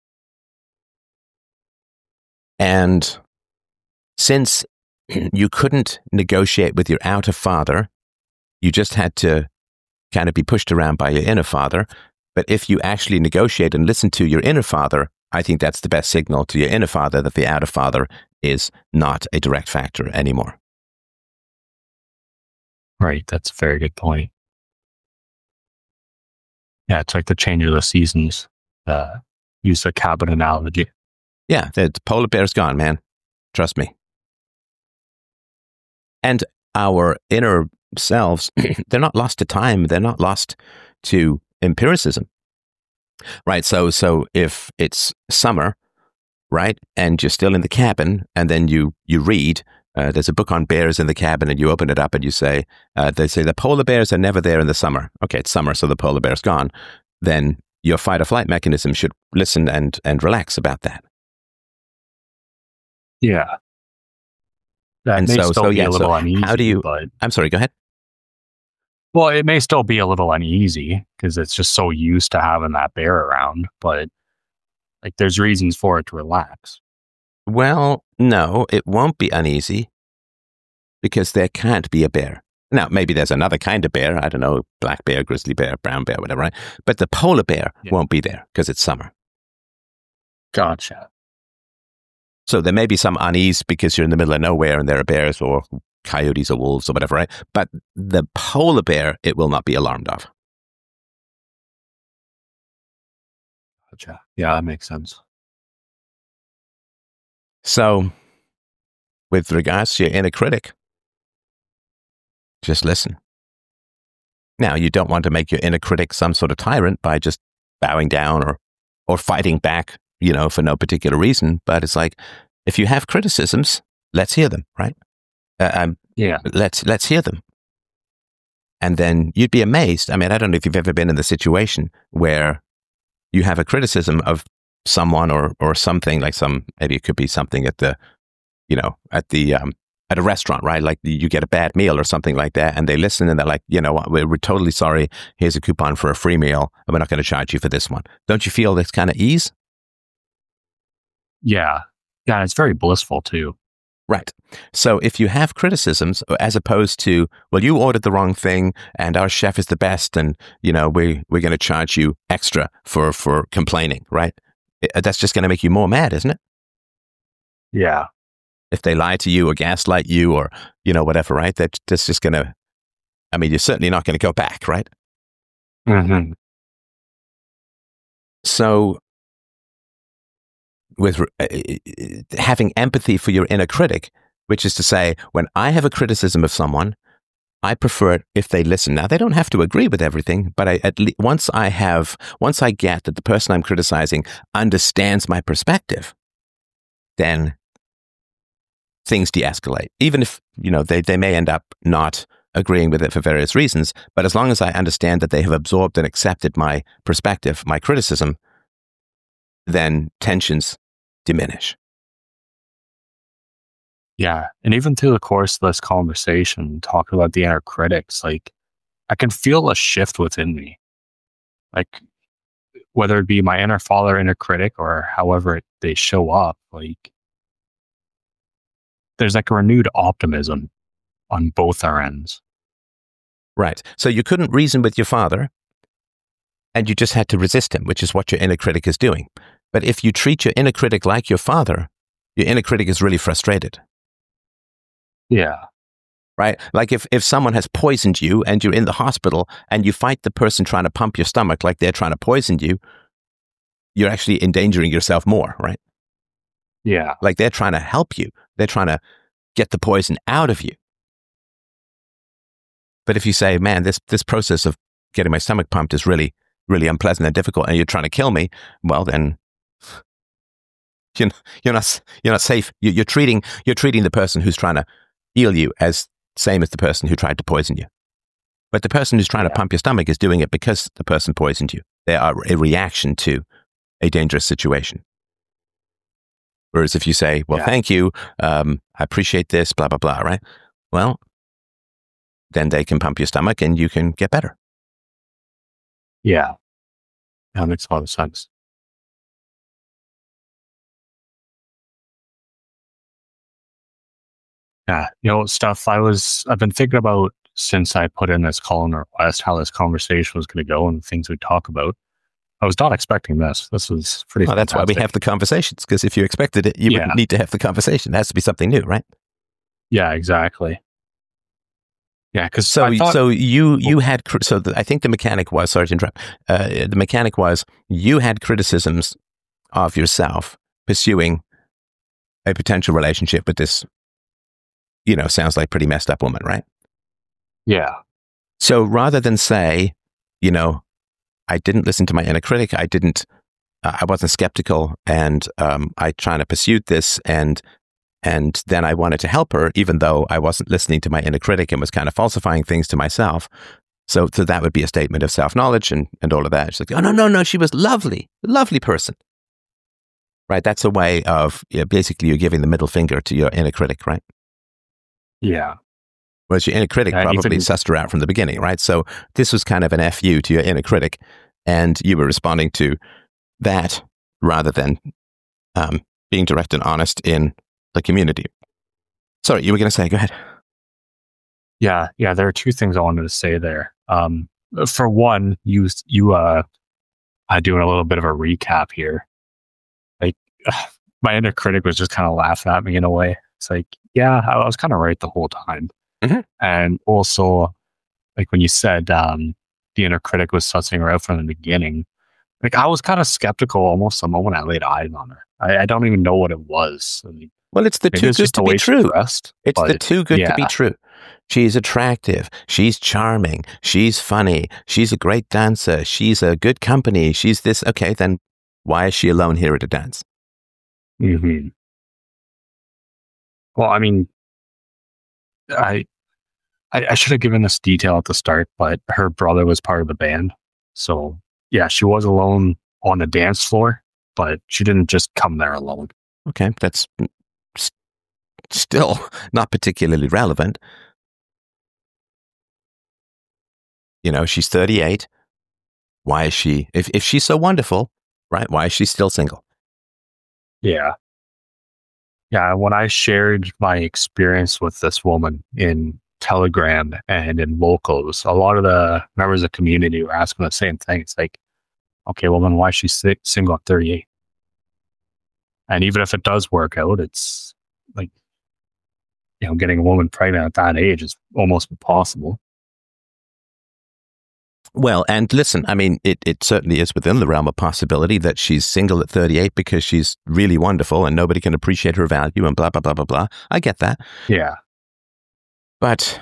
And since you couldn't negotiate with your outer father, you just had to kind of be pushed around by your inner father. But if you actually negotiate and listen to your inner father, I think that's the best signal to your inner father that the outer father is not a direct factor anymore. Right. That's a very good point. Yeah, it's like the change of the seasons. Use the cabin analogy. Yeah, the polar bear's gone, man. Trust me. And our inner selves, they're not lost to time. They're not lost to empiricism. Right? So if it's summer, right, and you're still in the cabin, and then you read, there's a book on bears in the cabin, and you open it up and you say, they say the polar bears are never there in the summer. Okay, it's summer, so the polar bear's gone. Then your fight or flight mechanism should listen and relax about that. Yeah. That And may so still be yeah, a little so uneasy. how do you, But, I'm sorry, go ahead. well, it may still be a little uneasy because it's just so used to having that bear around. But like, there's reasons for it to relax. Well, no, it won't be uneasy because there can't be a bear. Now, maybe there's another kind of bear. I don't know, black bear, grizzly bear, brown bear, whatever, right? But the polar bear won't be there because it's summer. Gotcha. So there may be some unease because you're in the middle of nowhere and there are bears or coyotes or wolves or whatever, right? But the polar bear, it will not be alarmed of. Gotcha. Yeah, that makes sense. So with regards to your inner critic, just listen. Now, you don't want to make your inner critic some sort of tyrant by just bowing down or fighting back, for no particular reason. But it's like, if you have criticisms, let's hear them, right? Yeah. Let's hear them. And then you'd be amazed. I mean, I don't know if you've ever been in the situation where you have a criticism of someone or something, like maybe it could be something at a restaurant, right? Like you get a bad meal or something like that, and they listen and they're like, you know what, we're totally sorry. Here's a coupon for a free meal, and we're not going to charge you for this one. Don't you feel this kind of ease? Yeah. Yeah, it's very blissful too. Right. So if you have criticisms, as opposed to, well, you ordered the wrong thing and our chef is the best, and, we're going to charge you extra for complaining, right? That's just going to make you more mad, isn't it? Yeah. If they lie to you or gaslight you or, whatever, right? That's just going to, you're certainly not going to go back, right? Mm-hmm. So with having empathy for your inner critic, which is to say, when I have a criticism of someone, I prefer it if they listen. Now, they don't have to agree with everything, but once I get that the person I'm criticizing understands my perspective, then things de-escalate. Even if, they may end up not agreeing with it for various reasons, but as long as I understand that they have absorbed and accepted my perspective, my criticism, then tensions diminish. Yeah. And even through the course of this conversation, talking about the inner critics, like, I can feel a shift within me. Like, whether it be my inner father, inner critic, or however they show up, like, there's like a renewed optimism on both our ends. Right. So you couldn't reason with your father, and you just had to resist him, which is what your inner critic is doing. But if you treat your inner critic like your father, your inner critic is really frustrated. Yeah. Right? Like if someone has poisoned you and you're in the hospital and you fight the person trying to pump your stomach like they're trying to poison you, you're actually endangering yourself more, right? Yeah. Like they're trying to help you. They're trying to get the poison out of you. But if you say, man, this process of getting my stomach pumped is really, really unpleasant and difficult, and you're trying to kill me, well, then you're not safe. You're treating the person who's trying to heal you as same as the person who tried to poison you. But the person who's trying to pump your stomach is doing it because the person poisoned you. They are a reaction to a dangerous situation. Whereas if you say, well, thank you, I appreciate this, blah, blah, blah, right? Well, then they can pump your stomach and you can get better. Yeah. That makes a lot of sense. Yeah. Stuff I've been thinking about since I put in this call and request, how this conversation was going to go and the things we talk about. I was not expecting this. This was pretty fantastic. That's why we have the conversations, because if you expected it, you wouldn't need to have the conversation. It has to be something new, right? Yeah, exactly. Yeah, because I think the mechanic was, sorry to interrupt, the mechanic was you had criticisms of yourself pursuing a potential relationship with this, sounds like pretty messed up woman, right? Yeah. So rather than say, I didn't listen to my inner critic, I wasn't skeptical, and I trying to pursue this, and then I wanted to help her, even though I wasn't listening to my inner critic and was kind of falsifying things to myself. So that would be a statement of self-knowledge and all of that. It's like, oh, no, she was lovely person. Right? That's a way of, basically you're giving the middle finger to your inner critic, right? Yeah. Whereas your inner critic probably sussed her out from the beginning, right? So this was kind of an FU to your inner critic, and you were responding to that rather than being direct and honest in the community. Sorry, you were going to say, go ahead. Yeah, there are two things I wanted to say there. For one, you doing a little bit of a recap here. Like, my inner critic was just kind of laughing at me in a way. It's like, yeah, I was kind of right the whole time. Mm-hmm. And also, like when you said the inner critic was sussing her out from the beginning, like I was kind of skeptical almost the moment I laid eyes on her. I don't even know what it was. Well, it's the too good to be true. It's the too good to be true. She's attractive. She's charming. She's funny. She's a great dancer. She's a good company. She's this. Okay, then why is she alone here at a dance? Mm-hmm. Well, I mean, I should have given this detail at the start, but her brother was part of the band. So, yeah, she was alone on the dance floor, but she didn't just come there alone. Okay, that's still not particularly relevant. She's 38. Why is she, if she's so wonderful, right, why is she still single? Yeah. Yeah, when I shared my experience with this woman in Telegram and in locals, a lot of the members of the community were asking the same thing. It's like, okay, well then why is she single at 38? And even if it does work out, it's like, getting a woman pregnant at that age is almost impossible. Well, and listen, I mean, it certainly is within the realm of possibility that she's single at 38 because she's really wonderful and nobody can appreciate her value and blah, blah, blah, blah, blah. I get that. Yeah. But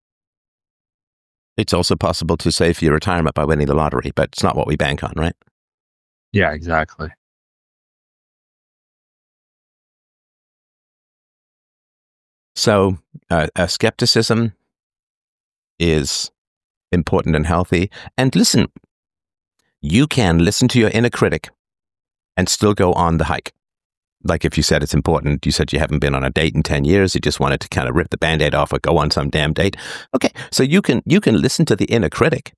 it's also possible to save for your retirement by winning the lottery, but it's not what we bank on, right? Yeah, exactly. So skepticism is important and healthy. And listen, you can listen to your inner critic and still go on the hike. Like if you said it's important, you said you haven't been on a date in 10 years, you just wanted to kind of rip the Band-Aid off or go on some damn date. Okay, so you can listen to the inner critic.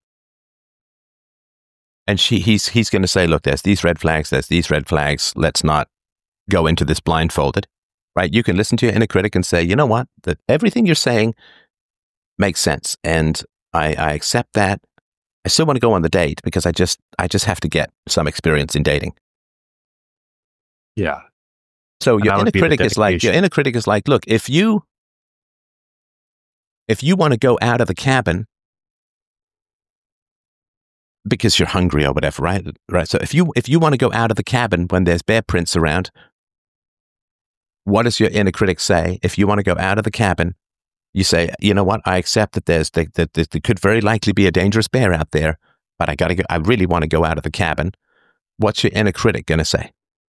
And he's going to say, look, there's these red flags, let's not go into this blindfolded. Right? You can listen to your inner critic and say, you know what? That everything you're saying makes sense. And I accept that. I still want to go on the date because I just have to get some experience in dating. Yeah. So your inner critic is like, look, if you want to go out of the cabin because you're hungry or whatever, right? Right. So if you want to go out of the cabin when there's bear prints around, what does your inner critic say? If you want to go out of the cabin, You say, you know what? I accept that there could very likely be a dangerous bear out there, but I really want to go out of the cabin. What's your inner critic going to say?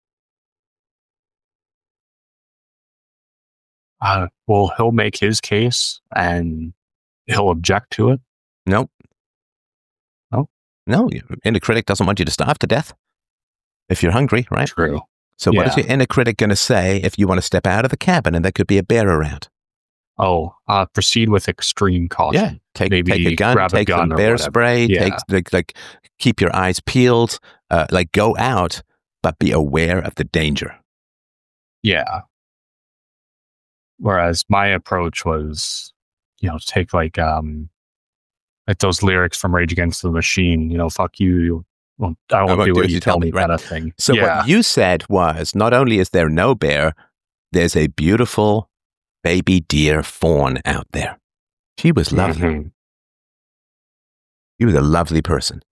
Well, he'll make his case and he'll object to it. Nope. No? No, your inner critic doesn't want you to starve to death if you're hungry, right? True. So what is your inner critic going to say if you want to step out of the cabin and there could be a bear around? Oh, proceed with extreme caution. Yeah, take a gun, grab take a gun some or bear whatever. spray, Yeah. take keep your eyes peeled, go out, but be aware of the danger. Yeah. Whereas my approach was, take like those lyrics from Rage Against the Machine, fuck you. Well, I won't do what you tell me, right? kind of thing. So what you said was, not only is there no bear, there's a beautiful baby deer fawn out there. She was lovely. Mm-hmm. She was a lovely person.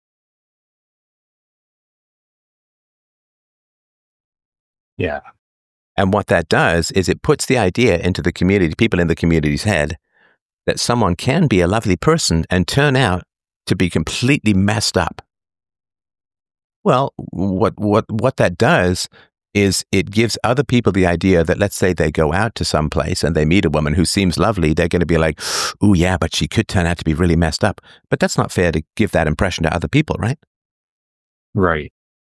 Yeah. And what that does is it puts the idea into the community, people in the community's head, that someone can be a lovely person and turn out to be completely messed up. Well, what that does is it gives other people the idea that, let's say they go out to some place and they meet a woman who seems lovely, they're going to be like, "Ooh, yeah, but she could turn out to be really messed up." But that's not fair to give that impression to other people, right? Right.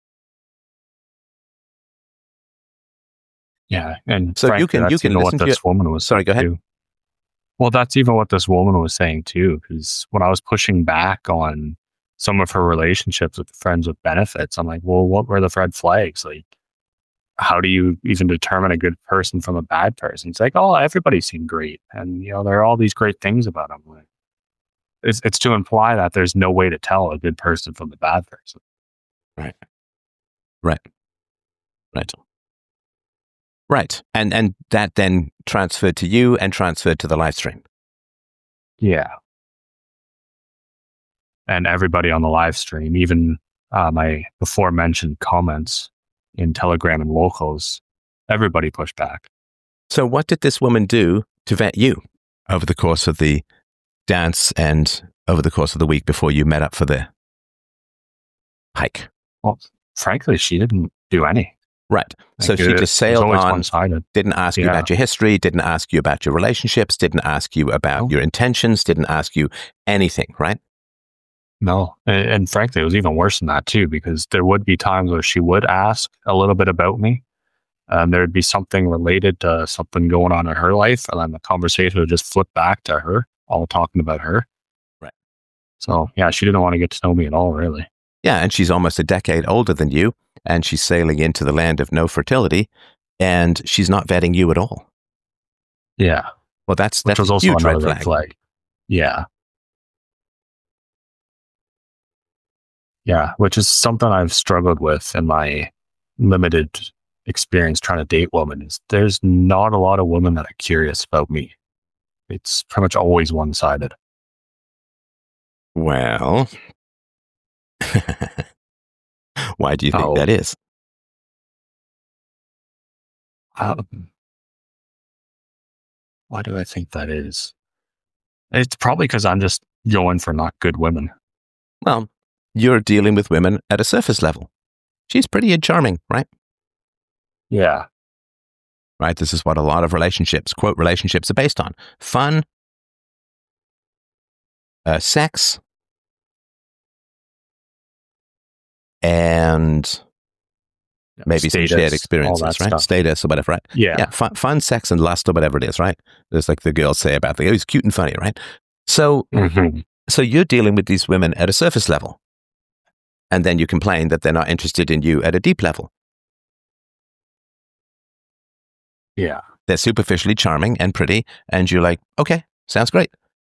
Yeah, and so frankly, you can what listen to this woman was. Sorry, go ahead. Too. Well, that's even what this woman was saying too. Because when I was pushing back on some of her relationships with friends with benefits, I'm like, well, what were the red flags? Like, how do you even determine a good person from a bad person? It's like, oh, everybody seemed great, and there are all these great things about them. Like, it's to imply that there's no way to tell a good person from a bad person. Right. And that then transferred to you and transferred to the live stream. Yeah. And everybody on the live stream, even my before mentioned comments in Telegram and locals, everybody pushed back. So what did this woman do to vet you over the course of the dance and over the course of the week before you met up for the hike? Well, frankly, she didn't do any. Right. So she just sailed on, one-sided. Didn't ask you about your history, didn't ask you about your relationships, didn't ask you about your intentions, didn't ask you anything, right? No. And frankly, it was even worse than that too, because there would be times where she would ask a little bit about me. There would be something related to something going on in her life, and then the conversation would just flip back to her, all talking about her. Right. So, yeah, she didn't want to get to know me at all, really. Yeah, and she's almost a decade older than you, and she's sailing into the land of no fertility, and she's not vetting you at all. Yeah. Well, that's Which was also huge another red flag. Yeah. Yeah, which is something I've struggled with in my limited experience trying to date women. Is there's not a lot of women that are curious about me. It's pretty much always one-sided. Well, why do you think that is? Why do I think that is? It's probably because I'm just going for not good women. Well, you're dealing with women at a surface level. She's pretty charming, right? Yeah. Right? This is what a lot of relationships, quote, relationships are based on. Fun, sex, and maybe status, some shared experiences, right? Stuff. Status or whatever, right? Yeah. Fun, sex, and lust or whatever it is, right? There's like the girls say about he's cute and funny, right? So, so you're dealing with these women at a surface level. And then you complain that they're not interested in you at a deep level. Yeah. They're superficially charming and pretty, and you're like, okay, sounds great.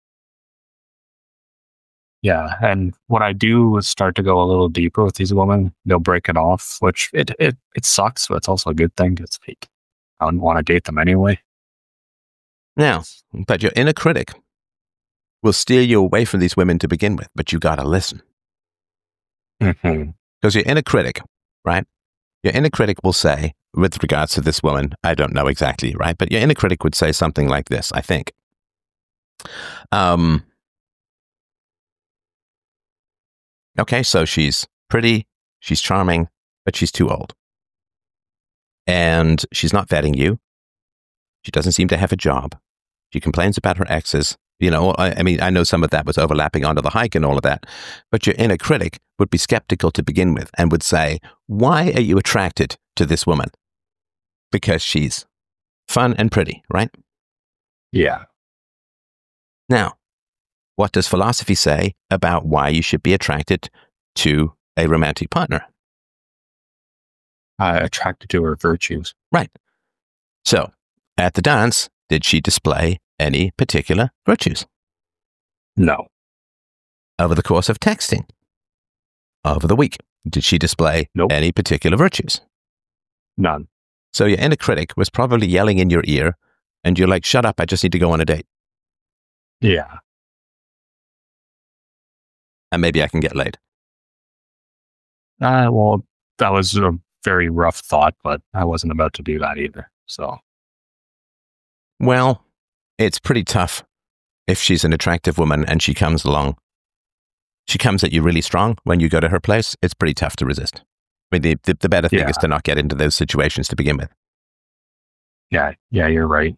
Yeah, and when I do start to go a little deeper with these women, they'll break it off, which it sucks, but it's also a good thing. It's like, I don't want to date them anyway. Now, but your inner critic will steer you away from these women to begin with, but you got to listen. Because your inner critic, right? Your inner critic will say, with regards to this woman, I don't know exactly, right? But your inner critic would say something like this, I think. Okay, so she's pretty, she's charming, but she's too old. And she's not vetting you. She doesn't seem to have a job. She complains about her exes. You know, I mean, I know some of that was overlapping onto the hike and all of that, but your inner critic would be skeptical to begin with and would say, why are you attracted to this woman? Because she's fun and pretty, right? Yeah. Now, what does philosophy say about why you should be attracted to a romantic partner? Attracted to her virtues. Right. So, at the dance, did she display any particular virtues? No. Over the course of texting? Over the week, did she display Nope. any particular virtues? None. So your inner critic was probably yelling in your ear, and you're like, shut up, I just need to go on a date. Yeah. And maybe I can get laid. Well, that was a very rough thought, but I wasn't about to do that either. So, Well, it's pretty tough if she's an attractive woman and she comes along. She comes at you really strong when you go to her place. It's pretty tough to resist. I mean, the better thing Yeah. is to not get into those situations to begin with. yeah, you're right.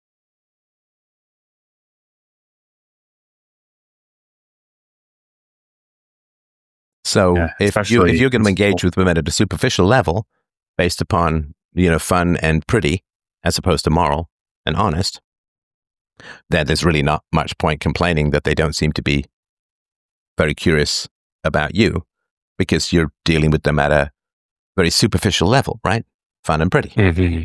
So Yeah, if you're especially going to in engage school. with women at a superficial level, based upon, you know, fun and pretty, as opposed to moral and honest, then there's really not much point complaining that they don't seem to be very curious about you, because you're dealing with them at a very superficial level, right? Fun and pretty. Mhm.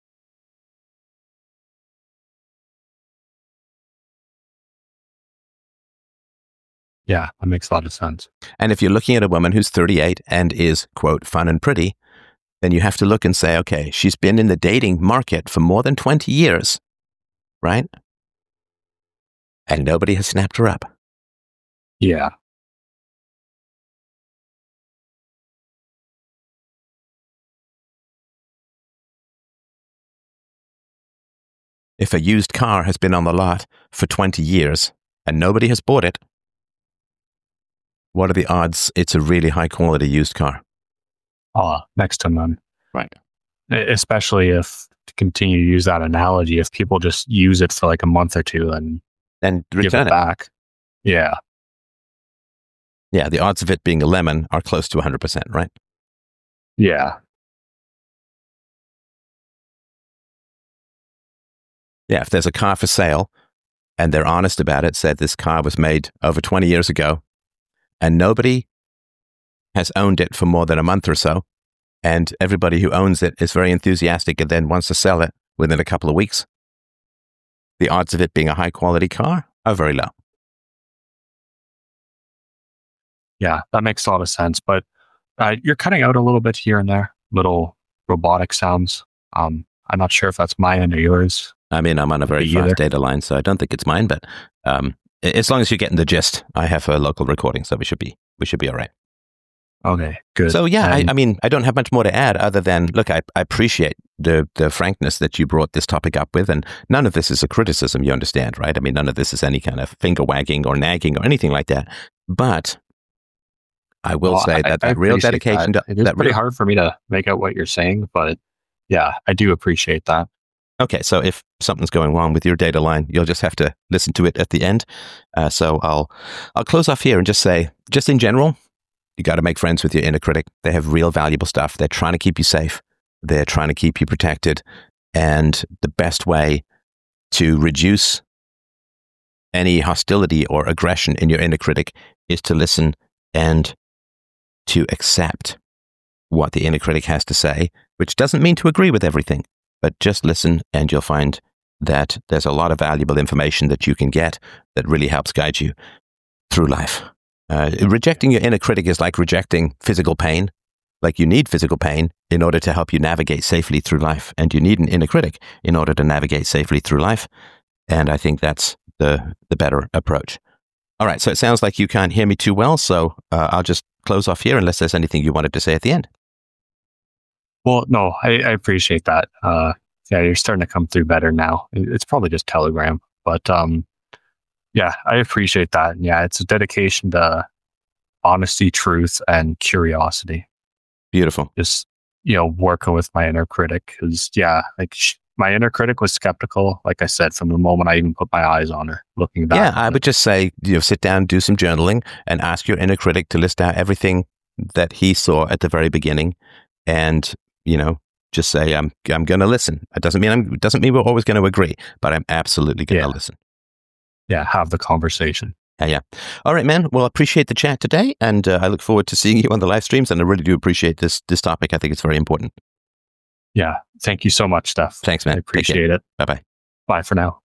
Yeah, that makes a lot of sense. And if you're looking at a woman who's 38 and is, quote, fun and pretty, then you have to look and say, okay, she's been in the dating market for more than 20 years, right? And nobody has snapped her up. Yeah. If a used car has been on the lot for 20 years and nobody has bought it, what are the odds it's a really high quality used car? Next to none. Right. Especially if, to continue to use that analogy, if people just use it for like a month or two and And give return it it. back. Yeah. Yeah, the odds of it being a lemon are close to 100%, right? Yeah. Yeah, if there's a car for sale and they're honest about it, said this car was made over 20 years ago and nobody has owned it for more than a month or so, and everybody who owns it is very enthusiastic and then wants to sell it within a couple of weeks, the odds of it being a high quality car are very low. Yeah, that makes a lot of sense. But you're cutting out a little bit here and there, little robotic sounds. I'm not sure if that's mine or yours. I mean, I'm on a very Me fast either. data line, so I don't think it's mine, but as long as you're getting the gist, I have a local recording, so we should be all right. Okay, good. So yeah, And- I mean, I don't have much more to add other than, look, I appreciate the frankness that you brought this topic up with, and none of this is a criticism, you understand, right? I mean, none of this is any kind of finger wagging or nagging or anything like that. But I will Well, say that I real appreciate dedication that. to It is that pretty real, hard for me to make out what you're saying, but yeah, I do appreciate that. Okay, so if something's going wrong with your data line, you'll just have to listen to it at the end. So I'll close off here and just say, just in general, you got to make friends with your inner critic. They have real valuable stuff. They're trying to keep you safe. They're trying to keep you protected. And the best way to reduce any hostility or aggression in your inner critic is to listen and to accept what the inner critic has to say, which doesn't mean to agree with everything. But just listen and you'll find that there's a lot of valuable information that you can get that really helps guide you through life. Rejecting your inner critic is like rejecting physical pain. Like you need physical pain in order to help you navigate safely through life. And you need an inner critic in order to navigate safely through life. And I think that's the better approach. All right, so it sounds like you can't hear me too well, so I'll just close off here unless there's anything you wanted to say at the end. Well, no, I appreciate that. Yeah, you're starting to come through better now. It's probably just Telegram, but Yeah, I appreciate that. And yeah, it's a dedication to honesty, truth, and curiosity. Beautiful. Just, working with my inner critic. Because, yeah, like my inner critic was skeptical, like I said, from the moment I even put my eyes on her, looking back. Yeah, I would just say, sit down, do some journaling, and ask your inner critic to list out everything that he saw at the very beginning. And, just say, I'm going to listen. It doesn't mean we're always going to agree, but I'm absolutely going to listen. Yeah, have the conversation. Yeah. All right, man. Well, I appreciate the chat today, and I look forward to seeing you on the live streams. And I really do appreciate this topic. I think it's very important. Yeah. Thank you so much, Steph. Thanks, man. I appreciate it. Bye-bye. Bye for now.